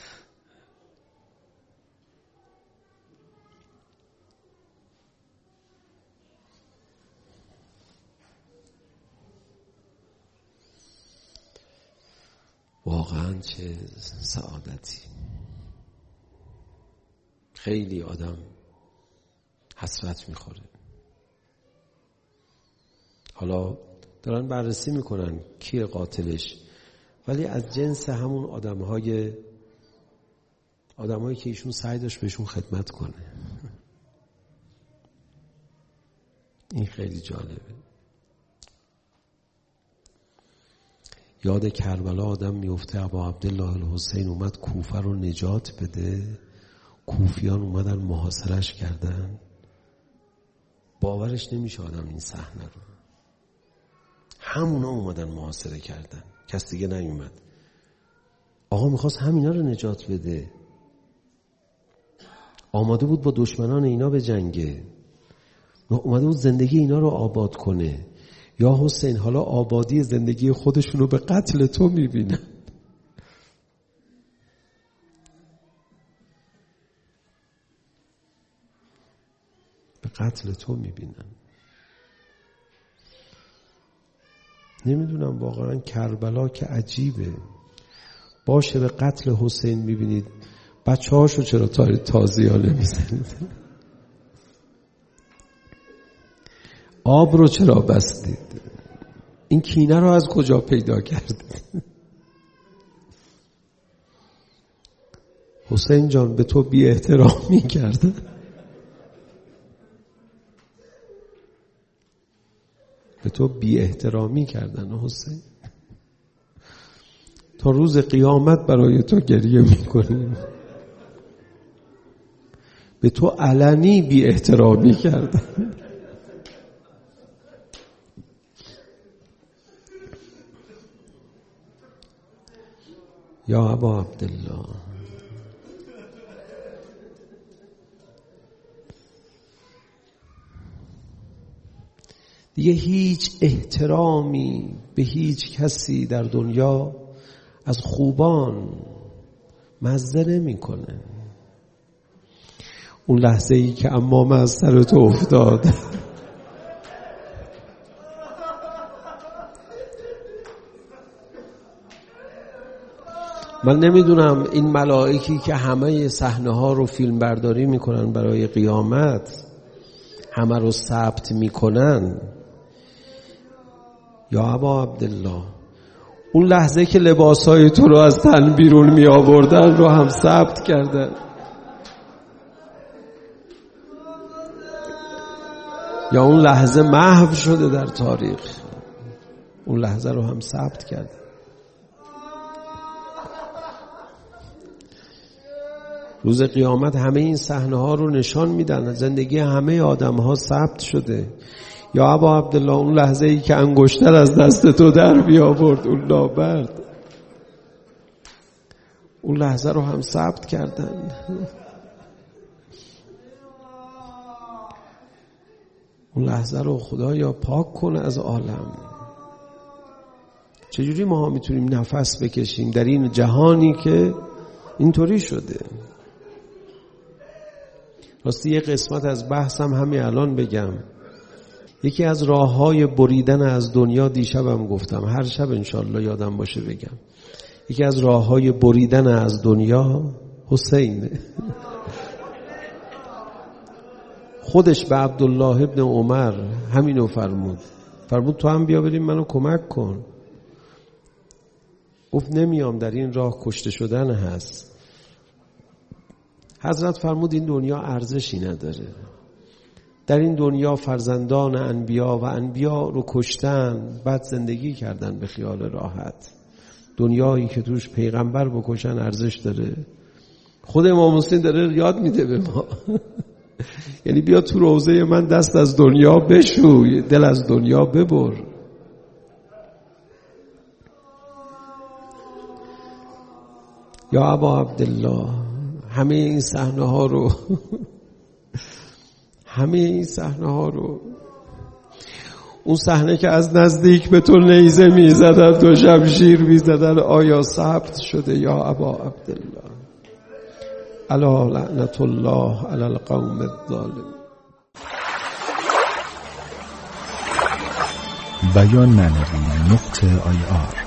واقعا چه سعادتی. خیلی آدم حسرت میخوره. حالا دارن بررسی میکنن کیه قاتلش، ولی از جنس همون آدمهای آدمهایی که ایشون سعی داشت بهشون خدمت کنه. این خیلی جالبه. یاد کربلا آدم میفته. ابا عبدالله الحسین اومد کوفه رو نجات بده، کوفیان اومدن محاصرش کردن. باورش نمیشه آدم این صحنه رو. همونا اومدن محاصره کردن، کس دیگه نیومد. آقا میخواست همینا رو نجات بده، آماده بود با دشمنان اینا به جنگه، اومده بود زندگی اینا رو آباد کنه. یا حسین حالا آبادی زندگی خودشونو به قتل تو میبینن. به قتل تو میبینن. نمیدونم واقعا کربلا که عجیبه. باشه به قتل حسین میبینید، بچه هاشو چرا تازیانه میزنید؟ آب رو چرا بستید؟ این کینه رو از کجا پیدا کردید؟ حسین جان به تو بی احترامی کردن. به تو بی احترامی کردن حسین. تا روز قیامت برای تو گریه میکنیم. به تو علنی بی احترامی کردن. یا ابا عبدالله، دیگه هیچ احترامی به هیچ کسی در دنیا از خوبان مزه نمی کنه. اون لحظه ای که امامه از سر تو افتاد، من نمیدونم این ملائکی که همه صحنه ها رو فیلم برداری میکنن برای قیامت، همه رو ثبت میکنن، یا ابا عبدالله اون لحظه که لباسای تو رو از تن بیرون می آوردن رو هم ثبت کردن. یا اون لحظه محو شده در تاریخ، اون لحظه رو هم ثبت کرده. روز قیامت همه این صحنه ها رو نشان میدن، زندگی همه آدم ها ثبت شده. یا ابا عبدالله اون لحظه ای که انگشتر از دست تو در بیاورد اون نابرد، اون لحظه رو هم ثبت کردن. اون لحظه رو خدایا پاک کن از عالم. چجوری ما میتونیم نفس بکشیم در این جهانی که اینطوری شده؟ راستی یه قسمت از بحثم همین الان بگم. یکی از راه‌های بریدن از دنیا، دیشبم گفتم، هر شب انشالله یادم باشه بگم، یکی از راه‌های بریدن از دنیا حسین خودش به عبدالله ابن عمر همینو فرمود. فرمود تو هم بیا بریم منو کمک کن. گفت نمیام، در این راه کشته شدن هست. حضرت فرمود این دنیا ارزشی نداره. در این دنیا فرزندان انبیا و انبیا رو کشتن، بعد زندگی کردن به خیال راحت. دنیایی که توش پیغمبر بکشن ارزش داره؟ خود امام حسین داره یاد میده به ما یعنی بیا تو روضه من دست از دنیا بشوی، دل از دنیا ببر. یا ابا عبدالله همه این صحنه ها رو همه این صحنه ها رو اون صحنه که از نزدیک به تو نیزه میزدن، تو شمشیر میزدن، آیا ثبت شده یا ابا عبدالله؟ الا لعنت الله علی القوم الظالمین. بیان معنوی نقطه آی آر